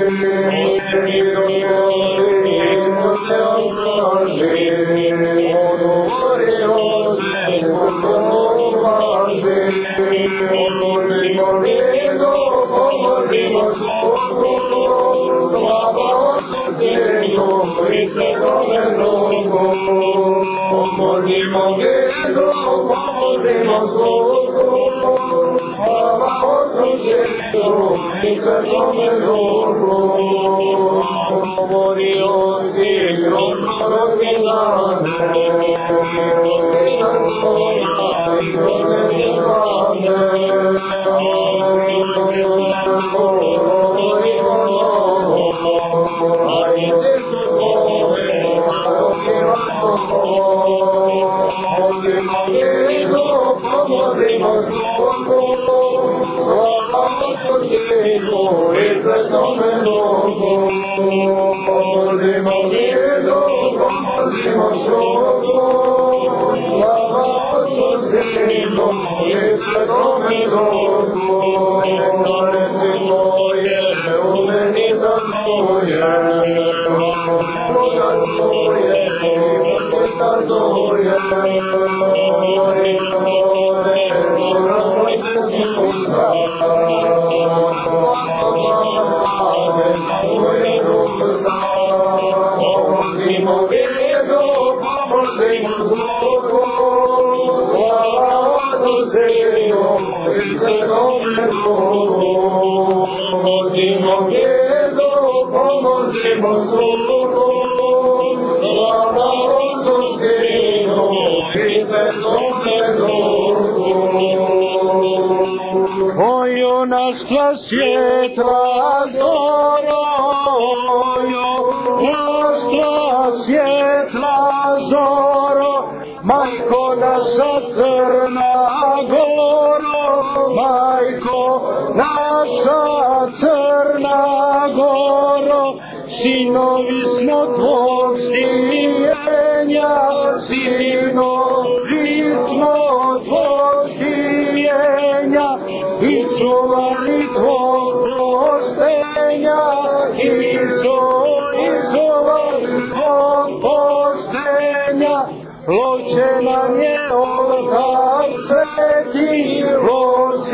pomozimo vinu, pomozimo slogu, slava Otcu, Sinu i Svetome Duhu. Govori o Sinu, proroke dane, rodina Tvoja i rodine slave, govori o novo, a i decu Tvore, pomozimo vinu, pomozimo slogu, slava Otcu, Sinu i Svetome Duhu. Pomozimo vinu, pomozimo slogu, slava Otcu, Sinu i Svetome Duhu. Reci Tvoje, u meni za Tvoje, Boga Tvoje, Boga Tvoje, mori Tvoje, razvojte si usta, pomozimo vinu, pomozimo slogu, slava Otcu, Sinu i Svetome Duhu. Pomozimo vinu, pomozimo slogu, slava Otcu, Sinu i Svetome Duhu. Tvoju našla svjetla zoro, našla svjetla zoro, majko naša Crna Goro, majko naša Crna Goro, sinovi smo Tvog stijenja, sinovi smo Tvog stijenja, i čuvali Tvog poštenja, i čuvali Tvog poštenja. Loče nam je oltar sveti, loče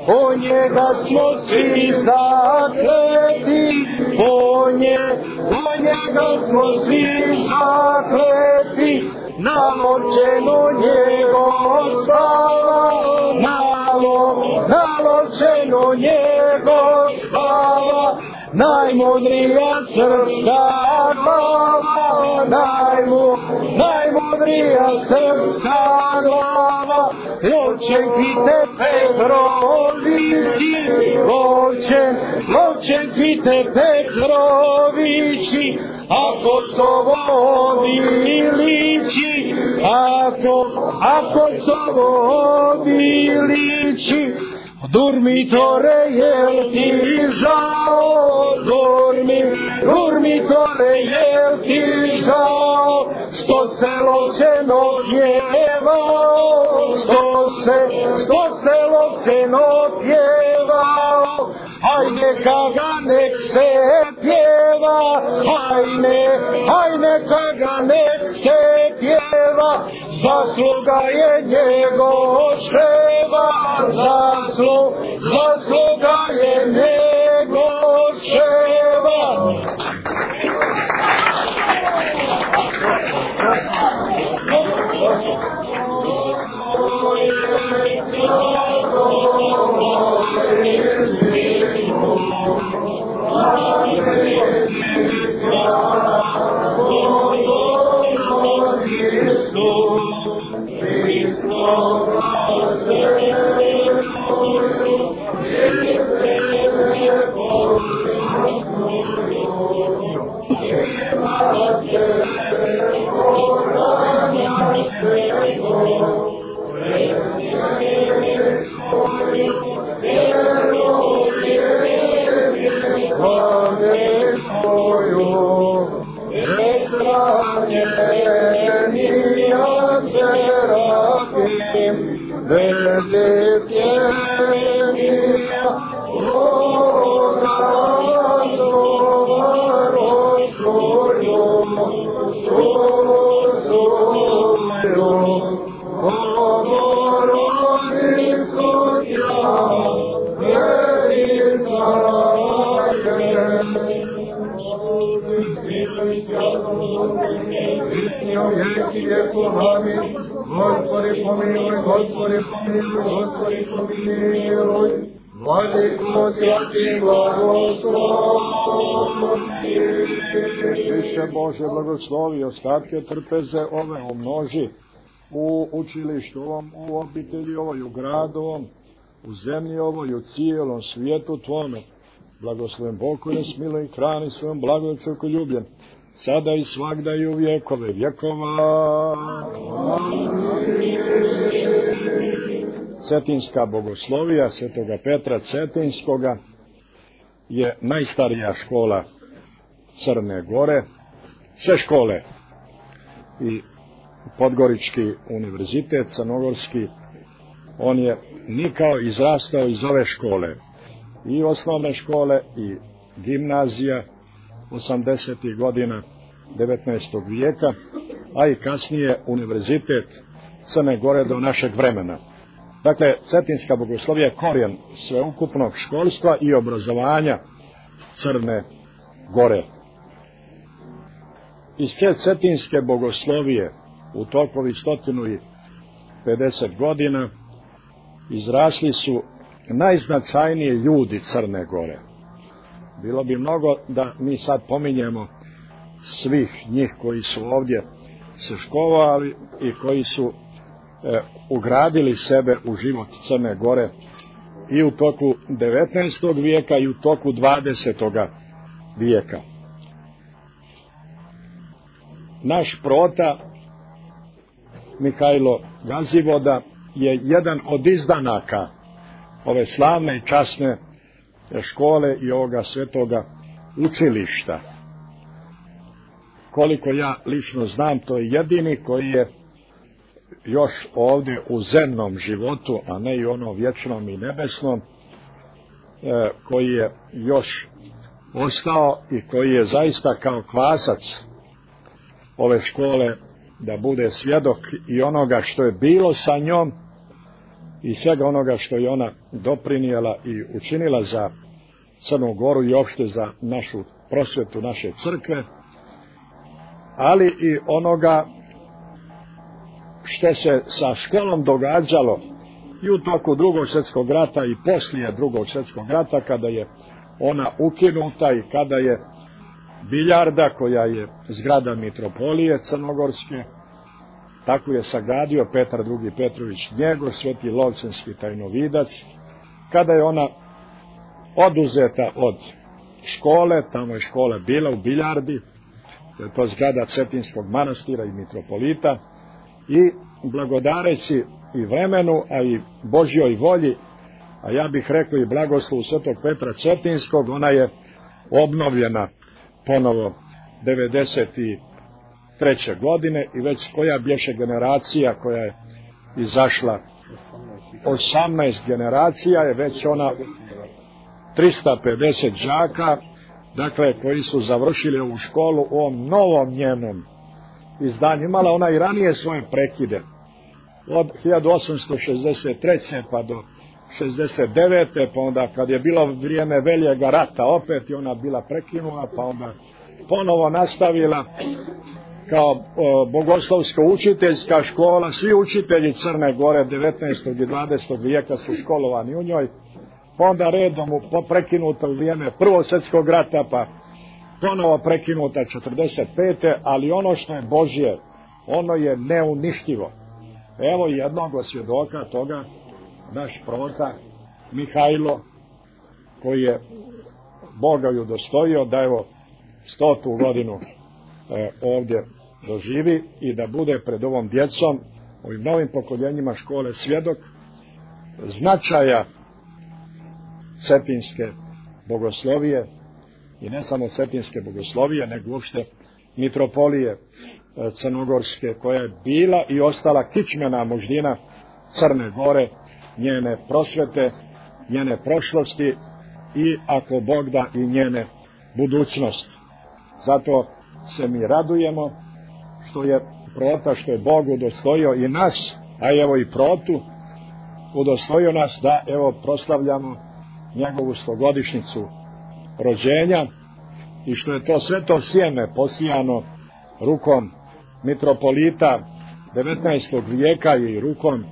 o njega smo svi zakleti, o nje, o njega smo svi zakleti, naločeno njegov slava, nalo, naločeno njegov slava, najmudrija srpska glava, najmu, najmudrija srpska glava, lovčen kvite Petrovići, lovčen, lovčen kvite Petrovići, a Kosovo obilići, ako, a Kosovo obilići, Durmitore, jel ti žao, durmi, durmitore, jel ti žao, što se lovčeno pjevao, što se, što se lovčeno pjevao, aj neka ga nek se pjeva, aj ne, aj neka ga nek se pjeva, zasluga je njegoševa, zaslu, zasluga je njegoševa. Господи помилуй, Господи помилуй, Господи помилуй, владыко святый благослови. Hrišće Bože blagoslovi, ostatke trpeze ove umnoži u učilištu ovom, u obitelji ovoj, u gradu ovom, u zemlji ovoj, u cijelom svijetu Tvome. Blagoslovim pokojno, smiluj i hrani svojom blagodaću ljubljen, sada i svagda i u vjekove vjekova. Cetinska bogoslovija Svetoga Petra Cetinskoga je najstarija škola Crne Gore. Sve škole i Podgorički univerzitet crnogorski, on je nikao izrastao iz ove škole. I osnovne škole i gimnazija osamdesetih godina devetnaestog vijeka, a i kasnije univerzitet Crne Gore do našeg vremena. Dakle, Cetinska bogoslovija je korijen sveukupnog školstva i obrazovanja Crne Gore. Iz te Cetinske bogoslovije u tokovi stotinu i pedeset godina izrasli su najznačajniji ljudi Crne Gore. Bilo bi mnogo da mi sad pominjemo svih njih koji su ovdje se školovali i koji su e, ugradili sebe u život Crne Gore i u toku devetnaestog vijeka i u toku dvadesetog vijeka. Naš prota Mihajlo Gazivoda je jedan od izdanaka ove slavne i časne škole i ovoga svetoga učilišta. Koliko ja lično znam, to je jedini koji je još ovdje u zemnom životu, a ne i ono vječnom i nebesnom, koji je još ostao i koji je zaista kao kvasac ove škole da bude svjedok i onoga što je bilo sa njom i svega onoga što je ona doprinijela i učinila za Crnu Goru i opšte za našu prosvetu, naše crkve, ali i onoga što se sa školom događalo i u toku drugog svjetskog rata i poslije drugog svjetskog rata, kada je ona ukinuta i kada je biljarda, koja je zgrada mitropolije crnogorske, tako je sagradio Petar drugi Petrović Njegov, sveti Lovćenski tajnovidac, kada je ona oduzeta od škole, tamo je škola bila u biljardi, to je to zgrada Cetinskog manastira i mitropolita, i blagodareći i vremenu, a i Božjoj volji, a ja bih rekao i blagoslovu svetog Petra Cetinskog, ona je obnovljena ponovo devedeset treće godine i već koja bješe generacija koja je izašla, osamnaest generacija je već ona, trista pedeset đaka, dakle, koji su završili ovu školu u ovom novom njenom izdanju. Imala ona i ranije svoje prekide, od hiljadu osamsto šezdeset treće pa do šezdeset devete, pa onda kad je bilo vrijeme veljega rata opet je ona bila prekinula, pa onda ponovo nastavila kao o, bogoslovsko-učiteljska škola. Svi učitelji Crne Gore devetnaestog i dvadesetog vijeka su školovani u njoj, pa onda redom u prekinuto vrijeme Prvog svjetskog rata, pa ponovo prekinuta četrdeset pete ali ono što je Božje, ono je neuništivo. Evo jednog od svjedoka toga, naš prota Mihajlo, koji je Boga ju dostojio da evo stotu godinu e, ovdje doživi i da bude pred ovom djecom, ovim novim pokoljenjima škole svjedok značaja cetinske bogoslovije, i ne samo cetinske bogoslovije, nego uopšte mitropolije e, crnogorske, koja je bila i ostala kičmena moždina Crne Gore, njene prosvete, njene prošlosti i, ako Bog da, i njene budućnosti. Zato se mi radujemo što je prota, što je Bog udostojio i nas, a evo i protu, udostojio nas da evo proslavljamo njegovu stogodišnjicu rođenja i što je to sve to sjeme posijano rukom mitropolita devetnaestog vijeka i rukom e,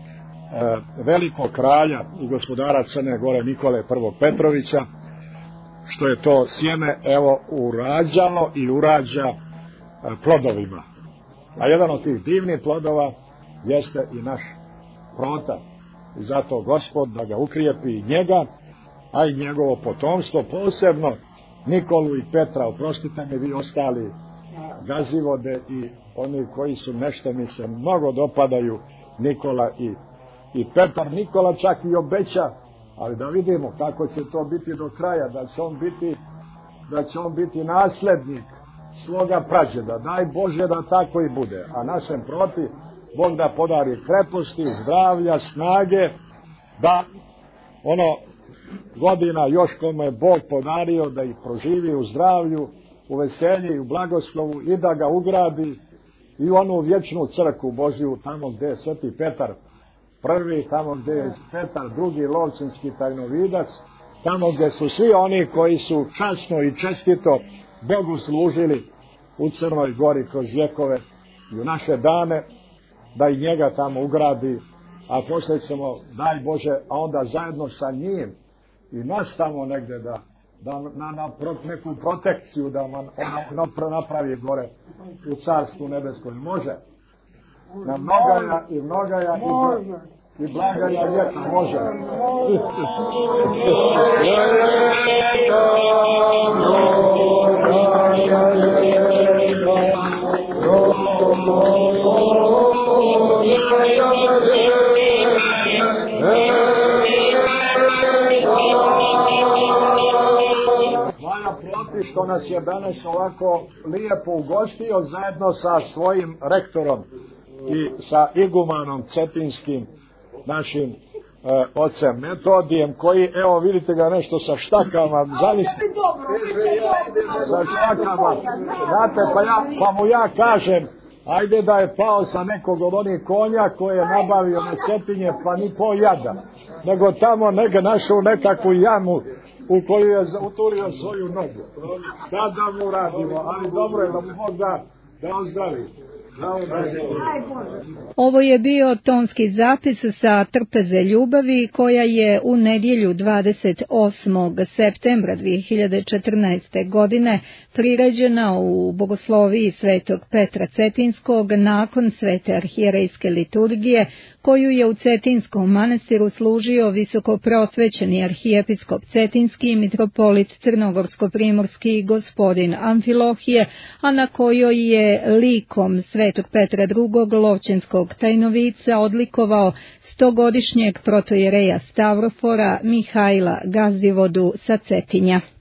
velikog kralja i gospodara Crne Gore Nikole prvog Petrovića, što je to sjeme evo urađalo i urađa e, plodovima. A jedan od tih divnih plodova jeste i naš prota. I zato Gospod da ga ukrijepi i njega, a i njegovo potomstvo, posebno Nikolu i Petra, oprostite mi vi ostali gazivode i oni koji su nešto mi se mnogo dopadaju, Nikola i, i Petar. Nikola čak i obeća, ali da vidimo kako će to biti do kraja, da će on biti, da će on biti naslednik svoga prađeda. Daj Bože da tako i bude, a našem proti Bog da podari kreposti, zdravlja, snage, da ono godina još kome je Bog podario da ih proživi u zdravlju, u veselji i u blagoslovu i da ga ugradi i u onu vječnu crkvu Božju, tamo gdje je sveti Petar prvi, tamo gdje je Petar drugi Lovćenski tajnovidac, tamo gdje su svi oni koji su časno i čestito Bogu služili u Crnoj Gori kroz vjekove i u naše dane, da i njega tamo ugradi, a poslije ćemo, daj Bože, a onda zajedno sa njim i nas tamo negdje da, da na, na pro, neku protekciju da man ono napravi gore u Carstvu nebeskom. Može? Na mnogaja i mnogaja i, bl i blagaja ljeta može. Što nas je danas ovako lijepo ugostio zajedno sa svojim rektorom i sa igumanom cetinskim, našim e, ocem Metodijem, koji, evo vidite ga nešto sa štakama, zamislite, sa štakama, znate, pa, ja, pa mu ja kažem, Ajde da je pao sa nekog od onih konja koje je nabavio na Cetinje, pa ni po jada, nego tamo neka našao nekakvu jamu u koju je uturio svoju nogu. Kada mu radimo, ali dobro je da mu Bog da, da on zdravi. Ovo je bio tonski zapis sa Trpeze ljubavi koja je u nedjelju dvadeset osmog septembra dvije hiljade četrnaeste. godine priređena u bogosloviji Svetog Petra Cetinskog nakon svete arhijerejske liturgije koju je u Cetinskom manastiru služio visokoprosvećeni arhijepiskop Cetinski i mitropolit Crnogorsko-primorski gospodin Amfilohije, a na kojoj je likom Svetog Petra drugog lovćenskog tajnovica odlikovao stogodišnjeg protojereja Stavrofora Mihajla Gazdivodu sa Cetinja.